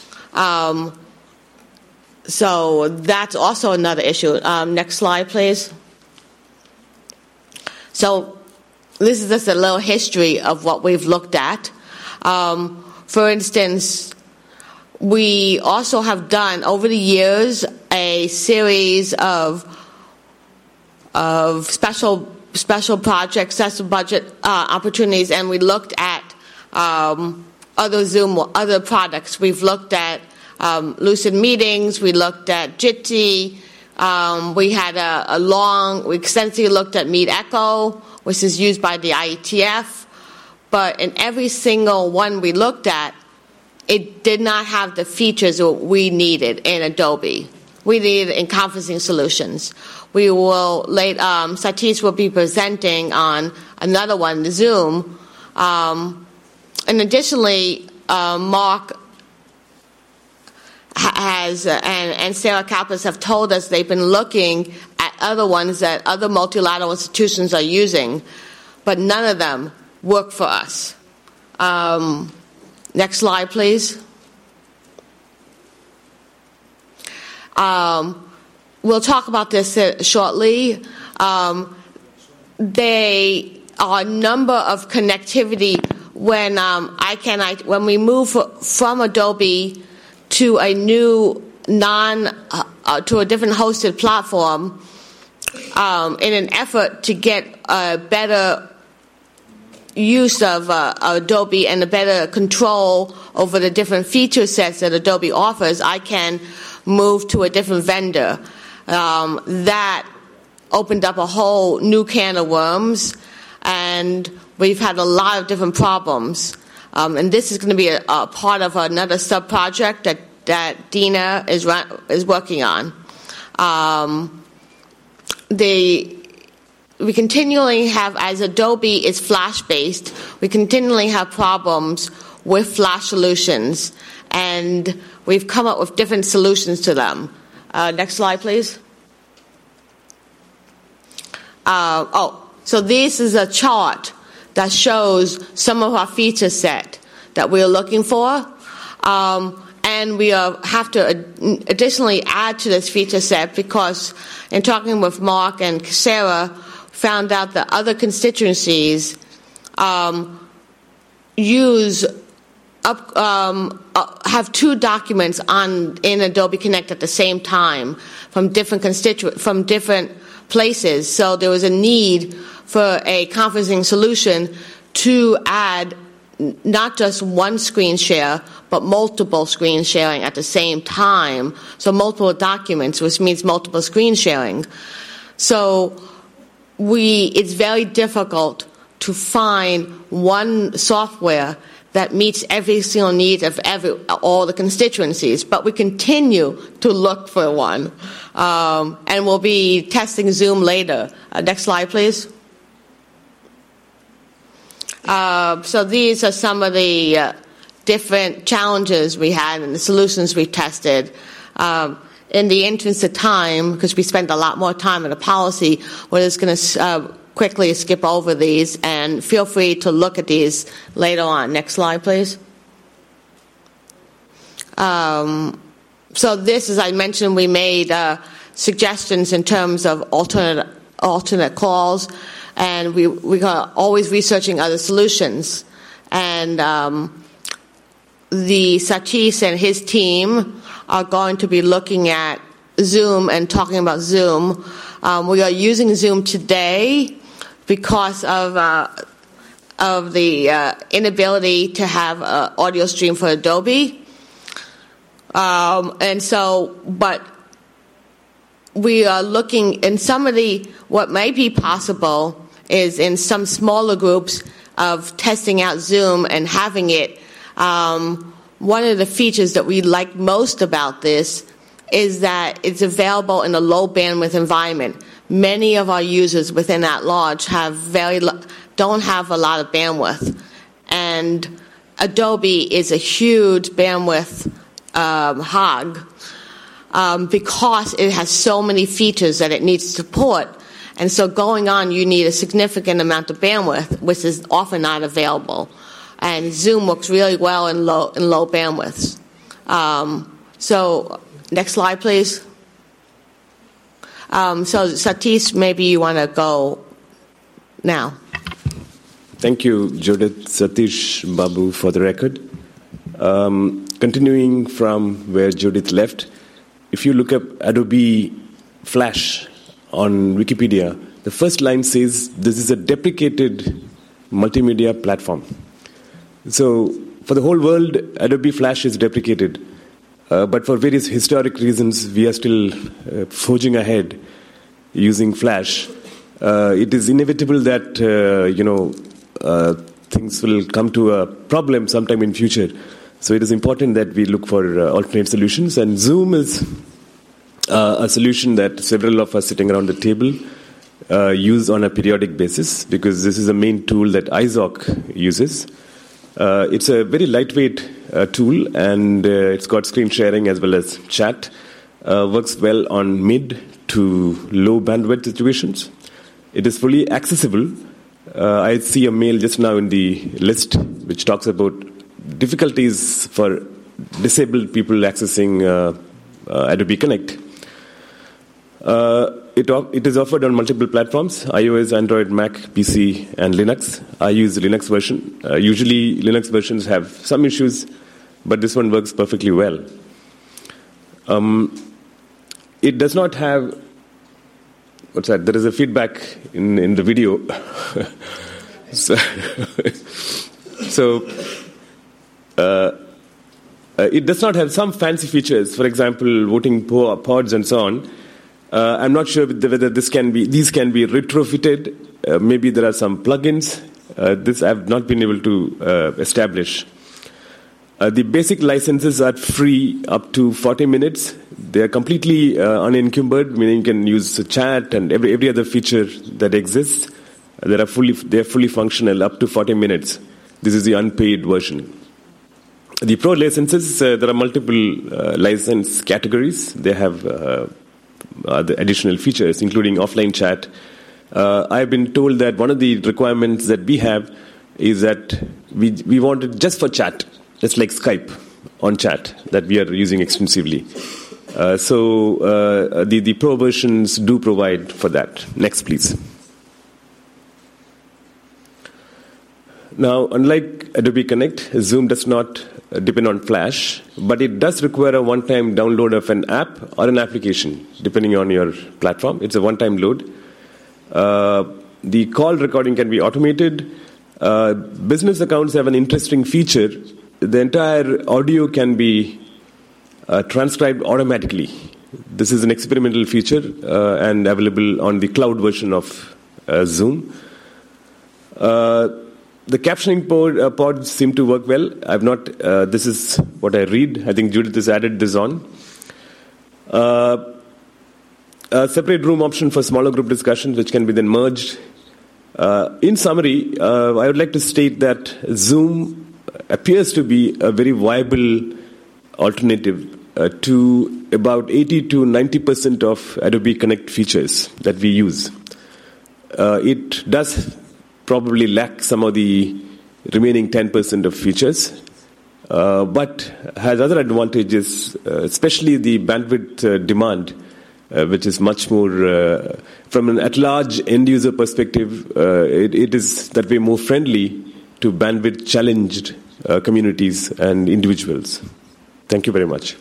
Speaker 6: So that's also another issue. Next slide, please. So this is just a little history of what we've looked at. For instance, we also have done, over the years, a series of special projects, special budget opportunities, and we looked at other products. We've looked at Lucid Meetings, we looked at Jitsi, we had we extensively looked at Meet Echo, which is used by the IETF, but in every single one we looked at, it did not have the features that we needed in Adobe. We needed it in conferencing solutions. We will Satish will be presenting on another one, Zoom. And additionally, Mark has and Sarah Kappas have told us they've been looking at other ones that other multilateral institutions are using, but none of them work for us. Next slide, please. We'll talk about this shortly. There are a number of connectivity when when we move from Adobe to a new to a different hosted platform, in an effort to get a better use of Adobe and a better control over the different feature sets that Adobe offers, I can move to a different vendor. That opened up a whole new can of worms, and we've had a lot of different problems. And this is going to be a part of another sub-project that Dina is working on. We continually have, as Adobe is Flash-based, we continually have problems with Flash solutions, and we've come up with different solutions to them. Next slide, please. So this is a chart that shows some of our feature set that we're looking for. And we have to additionally add to this feature set because in talking with Mark and Sarah, found out that other constituencies have two documents in Adobe Connect at the same time from different places. So there was a need for a conferencing solution to add not just one screen share, but multiple screen sharing at the same time. So multiple documents, which means multiple screen sharing. So it's very difficult to find one software that meets every single need of all the constituencies. But we continue to look for one. And we'll be testing Zoom later. Next slide, please. So these are some of the different challenges we had and the solutions we tested. In in the interest of time, because we spent a lot more time in the policy, we're just going to quickly skip over these, and feel free to look at these later on. Next slide, please. So this, as I mentioned, we made suggestions in terms of alternate calls, and we are always researching other solutions. And the Satish and his team are going to be looking at Zoom and talking about Zoom. We are using Zoom today because of the inability to have an audio stream for Adobe. But we are looking in what may be possible is in some smaller groups of testing out Zoom and having it. One of the features that we like most about this is that it's available in a low bandwidth environment. Many of our users within at-large don't have a lot of bandwidth, and Adobe is a huge bandwidth hog because it has so many features that it needs to support. And so going on, you need a significant amount of bandwidth, which is often not available. And Zoom works really well in low bandwidths. So next slide, please. So Satish, maybe you want to go now.
Speaker 13: Thank you, Judith. Satish Babu for the record. Continuing from where Judith left, if you look up Adobe Flash on Wikipedia, the first line says this is a deprecated multimedia platform. So for the whole world, Adobe Flash is deprecated. But for various historic reasons, we are still forging ahead using Flash. It is inevitable that, things will come to a problem sometime in future. So it is important that we look for alternate solutions. And Zoom is a solution that several of us sitting around the table use on a periodic basis, because this is a main tool that IZOC uses. It's a very lightweight tool, and it's got screen sharing as well as chat. Works well on mid to low bandwidth situations. It is fully accessible. I see a mail just now in the list which talks about difficulties for disabled people accessing Adobe Connect. It is offered on multiple platforms: iOS, Android, Mac, PC, and Linux. I use the Linux version. Usually Linux versions have some issues, but this one works perfectly well. It does not have... What's that? There is a feedback in the video. It does not have some fancy features, for example, voting pods and so on. I'm not sure whether these can be retrofitted. Maybe there are some plugins. This I have not been able to establish. The basic licenses are free up to 40 minutes. They are completely unencumbered, meaning you can use chat and every other feature that exists. They are fully functional up to 40 minutes. This is the unpaid version. The pro licenses, there are multiple license categories. They have the additional features, including offline chat. I've been told that one of the requirements that we have is that we want it just for chat. It's like Skype on chat that we are using extensively. The pro versions do provide for that. Next, please. Now, unlike Adobe Connect, Zoom does not depend on Flash, but it does require a one-time download of an app or an application, depending on your platform. It's a one-time load. The call recording can be automated. Business accounts have an interesting feature. The entire audio can be transcribed automatically. This is an experimental feature and available on the cloud version of Zoom. The captioning pods seem to work well. I've not. This is what I read. I think Judith has added this on. A separate room option for smaller group discussions, which can be then merged. In summary, I would like to state that Zoom appears to be a very viable alternative to about 80 to 90% of Adobe Connect features that we use. It does probably lack some of the remaining 10% of features, but has other advantages, especially the bandwidth demand, which is much more, from an at-large end-user perspective, it is that way more friendly to bandwidth-challenged communities and individuals. Thank you very much.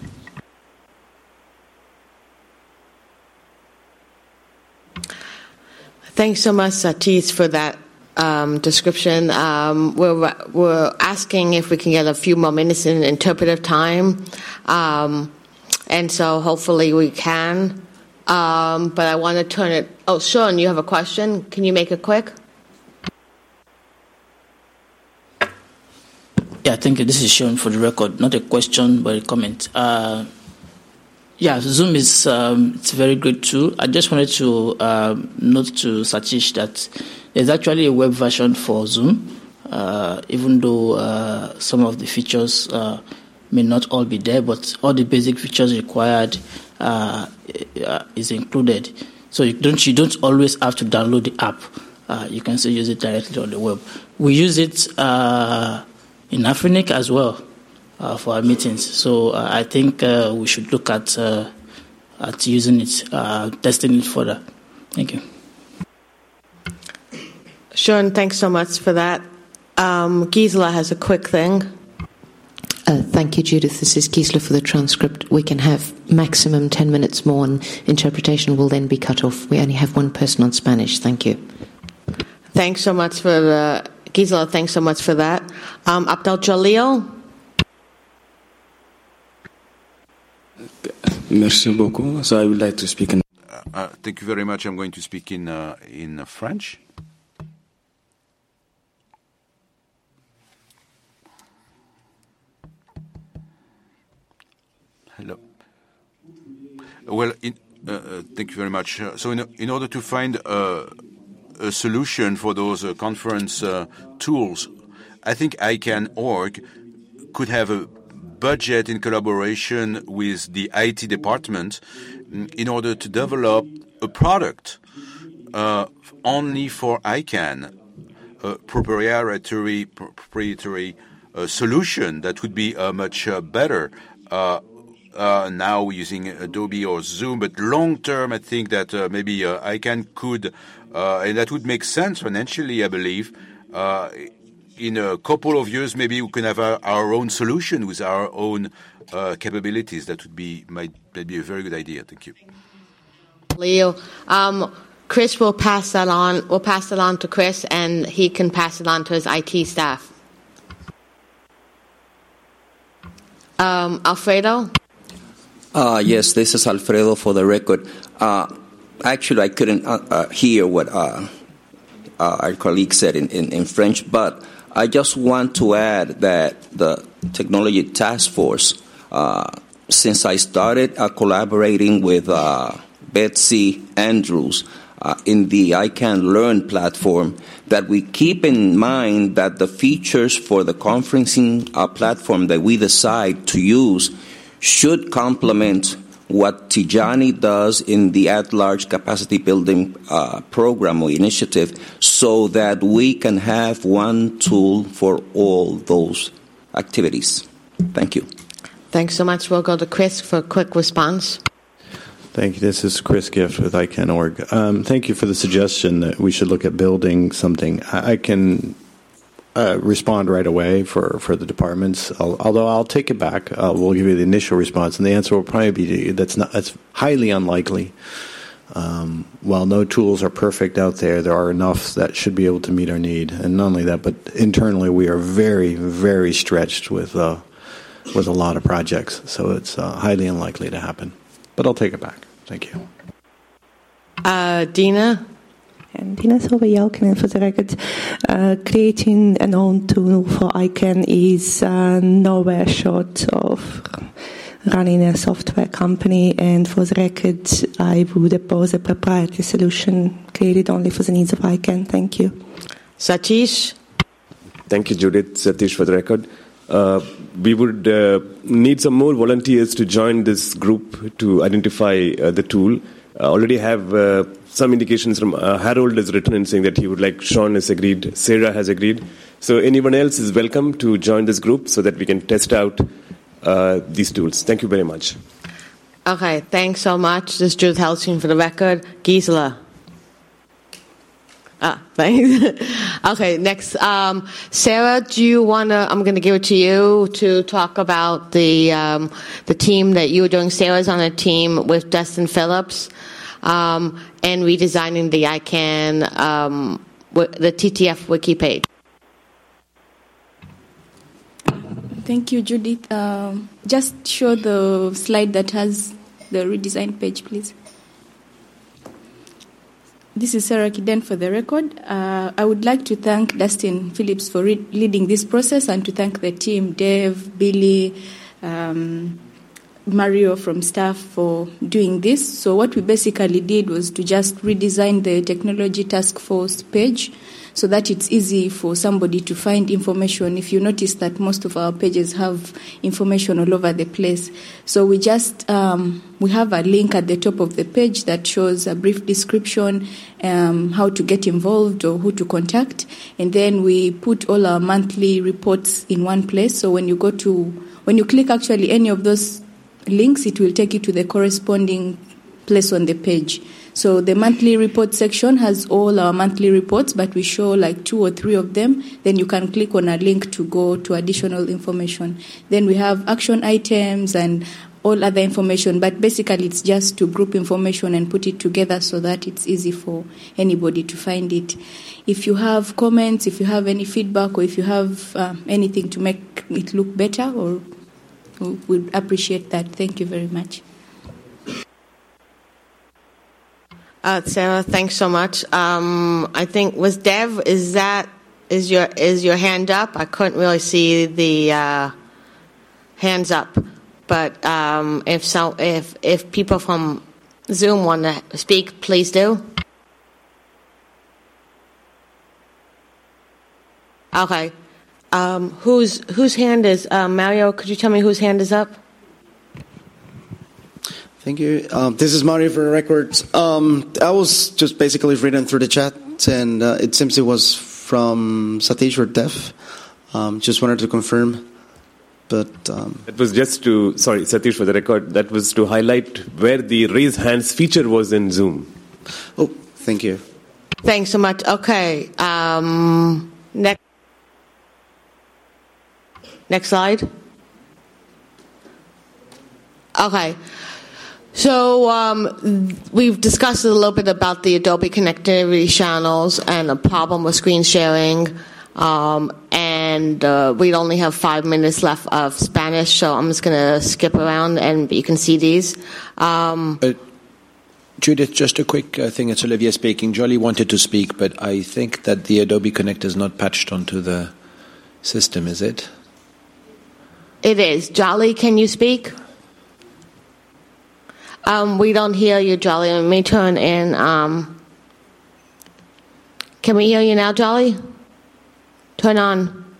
Speaker 6: Thanks so much, Satish, for that description. We're asking if we can get a few more minutes in interpretive time, and so hopefully we can. But I want to turn it. Oh, Sean, you have a question? Can you make it quick?
Speaker 17: Yeah, thank you. This is Sean for the record. Not a question, but a comment. Yeah, Zoom is it's a very good tool. I just wanted to note to Satish that there's actually a web version for Zoom, even though some of the features may not all be there, but all the basic features required is included. So you don't always have to download the app. You can still use it directly on the web. We use it in Afrinic as well for our meetings. So I think we should look at using it, testing it further. Thank you.
Speaker 6: Sean, thanks so much for that. Gisela has a quick thing.
Speaker 7: Thank you, Judith. This is Gisela for the transcript. We can have maximum 10 minutes more, and interpretation will then be cut off. We only have one person on Spanish. Thank you.
Speaker 6: Thanks so much for the... Gisela, thanks so much for that. Abdel Jalil?
Speaker 18: Merci beaucoup. So I would like to speak in...
Speaker 2: Thank you very much. I'm going to speak in French. Hello. Well, thank you very much. So in order to find a solution for those conference tools, I think ICANN.org could have a budget in collaboration with the IT department in order to develop a product only for ICANN, a proprietary solution that would be much better. Now we're using Adobe or Zoom, but long term, I think that maybe ICANN could, and that would make sense financially, I believe. In a couple of years, maybe we can have our own solution with our own capabilities. That would be might be a very good idea. Thank you.
Speaker 6: Leo, Chris will pass that on. We'll pass it on to Chris, and he can pass it on to his IT staff. Alfredo?
Speaker 19: Yes, this is Alfredo for the record. Actually, I couldn't hear what our colleague said in French, but I just want to add that the Technology Task Force, since I started collaborating with Betsy Andrews in the ICANN Learn platform, that we keep in mind that the features for the conferencing platform that we decide to use should complement what Tijani does in the at-large capacity building program or initiative, so that we can have one tool for all those activities. Thank you.
Speaker 6: Thanks so much. We'll go to Chris for a quick response.
Speaker 10: Thank you. This is Chris Gift with ICANN.org. Thank you for the suggestion that we should look at building something. I can respond right away for the departments, although I'll take it back. We'll give you the initial response, and the answer will probably be that's highly unlikely. While no tools are perfect out there, there are enough that should be able to meet our need. And not only that, but internally we are very, very stretched with a lot of projects, so it's highly unlikely to happen. But I'll take it back. Thank you.
Speaker 6: Dina?
Speaker 20: And Dina Silva-Jalkanen for the record. Creating an own tool for ICANN is nowhere short of running a software company, and for the record, I would oppose a proprietary solution created only for the needs of ICANN. Thank you.
Speaker 6: Satish?
Speaker 13: Thank you, Judith. Satish for the record. we would need some more volunteers to join this group to identify the tool. Already have some indications from Harold has written and saying that he would like. Sean has agreed. Sarah has agreed. So anyone else is welcome to join this group so that we can test out these tools. Thank you very much.
Speaker 6: Okay, thanks so much. This is Judith Helsing for the record. Gisela. Thanks. Okay, next. Sarah, do you want to, I'm going to give it to you to talk about the team that you were doing. Sarah's on a team with Dustin Phillips and redesigning the ICANN, the TTF wiki page.
Speaker 21: Thank you, Judith. Just show the slide that has the redesigned page, please. This is Sarah Kiden for the record. I would like to thank Dustin Phillips for leading this process and to thank the team, Dave, Billy, Mario from staff for doing this. So what we basically did was to just redesign the technology task force page so that it's easy for somebody to find information. If you notice that most of our pages have information all over the place. So we just, we have a link at the top of the page that shows a brief description, how to get involved or who to contact. And then we put all our monthly reports in one place. So when you click actually any of those links, it will take you to the corresponding place on the page. So the monthly report section has all our monthly reports, but we show like 2 or 3 of them. Then you can click on a link to go to additional information. Then we have action items and all other information, but basically it's just to group information and put it together so that it's easy for anybody to find it. If you have comments, if you have any feedback, or if you have anything to make it look better, we'd appreciate that. Thank you very much.
Speaker 6: Sarah, thanks so much. I think was Dev. Is your hand up? I couldn't really see the hands up, but if people from Zoom want to speak, please do. Okay. Whose hand is Mario? Could you tell me whose hand is up?
Speaker 11: Thank you. This is Mario for the records. I was just basically reading through the chat, and it seems it was from Satish or Dev. Just wanted to confirm. But
Speaker 13: it was just to, sorry, Satish for the record, that was to highlight where the raise hands feature was in Zoom.
Speaker 11: Oh, thank you.
Speaker 6: Thanks so much. Okay. Next slide. Okay. So we've discussed a little bit about the Adobe connectivity channels and the problem with screen sharing. And we only have 5 minutes left of Spanish, so I'm just going to skip around and you can see these.
Speaker 16: Judith, just a quick thing. It's Olivier speaking. Jolly wanted to speak, but I think that the Adobe Connect is not patched onto the system, is it?
Speaker 6: It is. Jolly, can you speak? We don't hear you, Jolly. Let me turn in. Can we hear you now, Jolly? Turn on.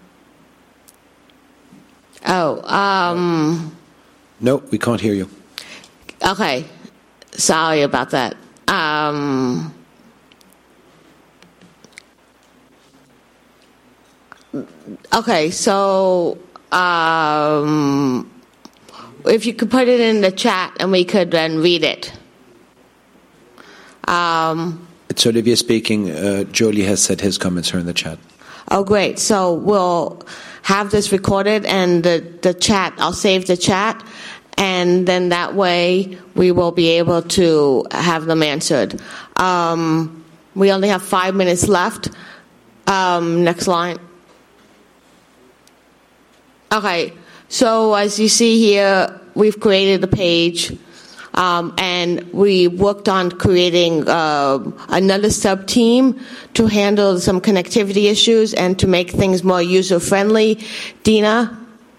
Speaker 16: No, we can't hear you.
Speaker 6: Okay. Sorry about that. Okay, so if you could put it in the chat and we could then read it.
Speaker 16: It's Olivier speaking. Jolie has said his comments are in the chat.
Speaker 6: Oh, great. So we'll have this recorded and the chat, I'll save the chat, and then that way we will be able to have them answered. We only have 5 minutes left. Next line. Okay. So as you see here, we've created a page, and we worked on creating another sub-team to handle some connectivity issues and to make things more user-friendly. Dina,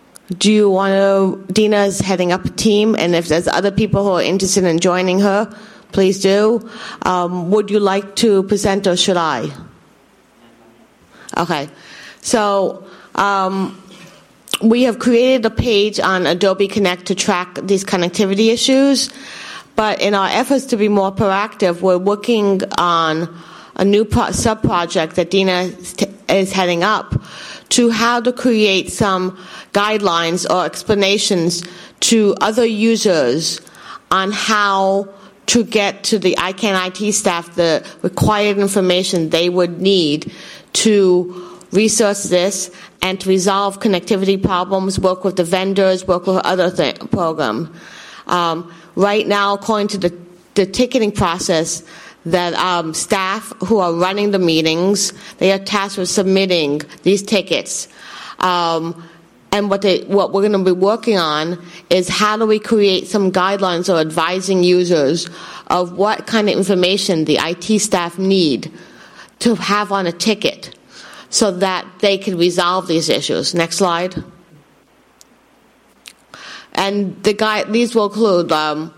Speaker 6: Dina is heading up a team, and if there's other people who are interested in joining her, please do. Would you like to present or should I? Okay. So we have created a page on Adobe Connect to track these connectivity issues, but in our efforts to be more proactive, we're working on a new sub-project that Dina is heading up to how to create some guidelines or explanations to other users on how to get to the ICANN IT staff the required information they would need to research this and to resolve connectivity problems, work with the vendors, work with other programs. Right now, according to the ticketing process, that staff who are running the meetings, they are tasked with submitting these tickets. And what we're going to be working on is how do we create some guidelines or advising users of what kind of information the IT staff need to have on a ticket so that they can resolve these issues. Next slide. And these will include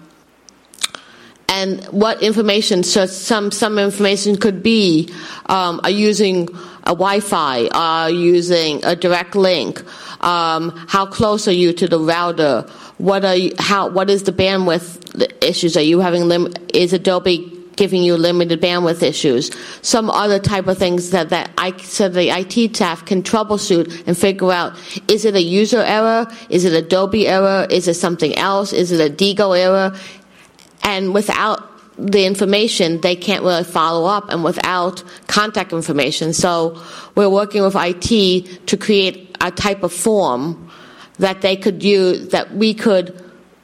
Speaker 6: and what information. So some information could be using a Wi-Fi, using a direct link. How close are you to the router? What is the bandwidth issues? Are you having is Adobe giving you limited bandwidth issues? Some other type of things so the IT staff can troubleshoot and figure out, is it a user error? Is it Adobe error? Is it something else? Is it a DIGO error? And without the information, they can't really follow up, and without contact information. So we're working with IT to create a type of form that they could use, that we could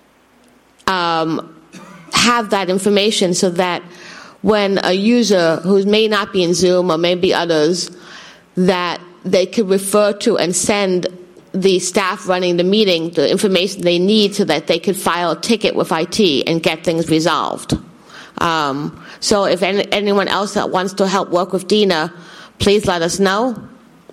Speaker 6: have that information so that when a user who may not be in Zoom or maybe others, that they could refer to and send the staff running the meeting the information they need so that they could file a ticket with IT and get things resolved. So if anyone else that wants to help work with Dina, please let us know.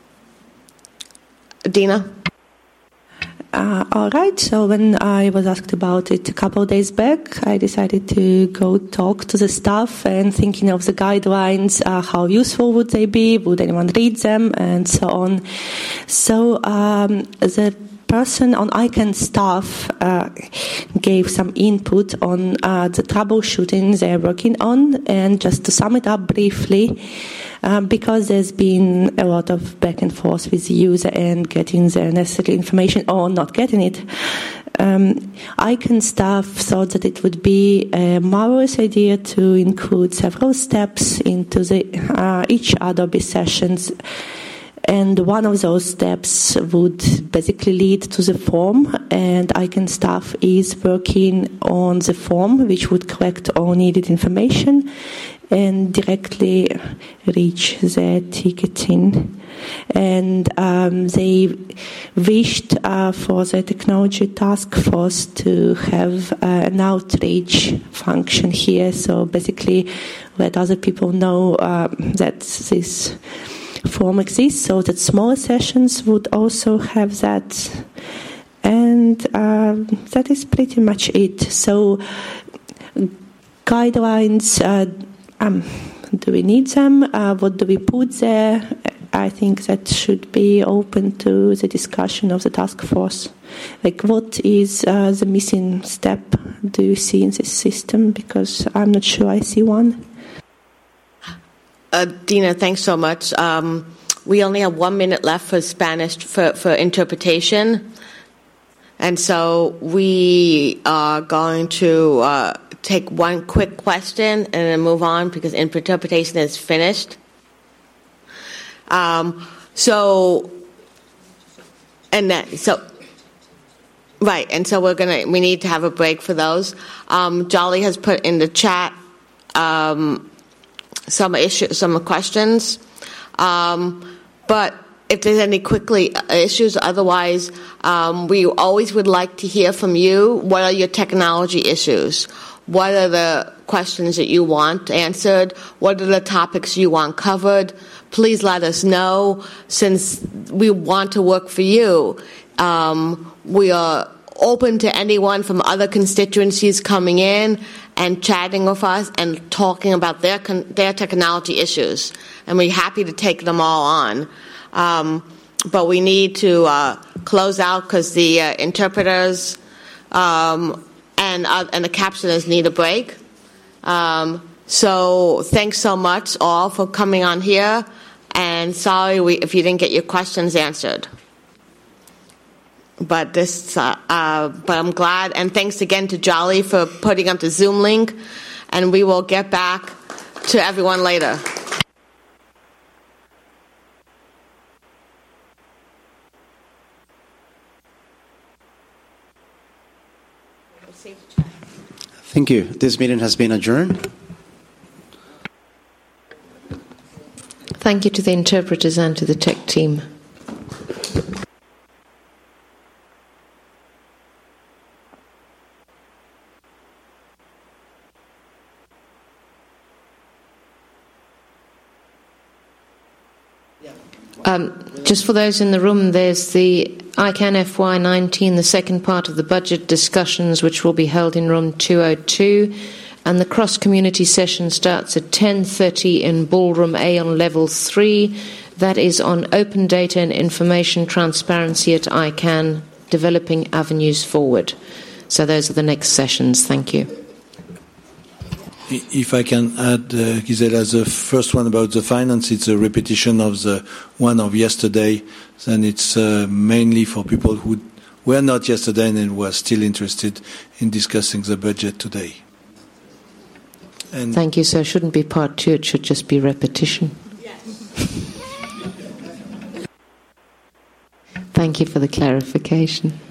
Speaker 6: Dina?
Speaker 20: All right, so when I was asked about it a couple of days back, I decided to go talk to the staff and thinking of the guidelines, how useful would they be, would anyone read them, and so on. So the person on ICANN staff gave some input on the troubleshooting they're working on, and just to sum it up briefly, because there's been a lot of back and forth with the user and getting the necessary information or not getting it, ICANN staff thought that it would be a marvelous idea to include several steps into each Adobe sessions. And one of those steps would basically lead to the form, and ICANN staff is working on the form, which would collect all needed information and directly reach the ticketing. And they wished for the technology task force to have an outreach function here, so basically let other people know that this form exists, so that smaller sessions would also have that. And that is pretty much it. So guidelines, do we need them? What do we put there? I think that should be open to the discussion of the task force. Like, what is the missing step do you see in this system? Because I'm not sure I see one.
Speaker 6: Dina, thanks so much. We only have 1 minute left for Spanish for interpretation. And so we are going to take one quick question and then move on because interpretation is finished. Right, and so we need to have a break for those. Jolly has put in the chat some questions, but if there's any issues, otherwise, we always would like to hear from you. What are your technology issues? What are the questions that you want answered? What are the topics you want covered? Please let us know. Since we want to work for you, we are open to anyone from other constituencies coming in and chatting with us and talking about their technology issues. And we're happy to take them all on. but we need to close out because the interpreters and the captioners need a break. So thanks so much all for coming on here, and sorry if you didn't get your questions answered. But I'm glad, and thanks again to Jolly for putting up the Zoom link, and we will get back to everyone later.
Speaker 11: Thank you. This meeting has been adjourned.
Speaker 1: Thank you to the interpreters and to the tech team. Just for those in the room, there's the ICANN FY19, the second part of the budget discussions, which will be held in room 202, and the cross-community session starts at 10:30 in Ballroom A on level 3. That is on open data and information transparency at ICANN, developing avenues forward. So those are the next sessions. Thank you.
Speaker 12: If I can add, Gisela, the first one about the finance, it's a repetition of the one of yesterday. Then it's mainly for people who were not yesterday and were still interested in discussing the budget today. And
Speaker 1: thank you. So it shouldn't be part 2, it should just be repetition. Yes. Thank you for the clarification.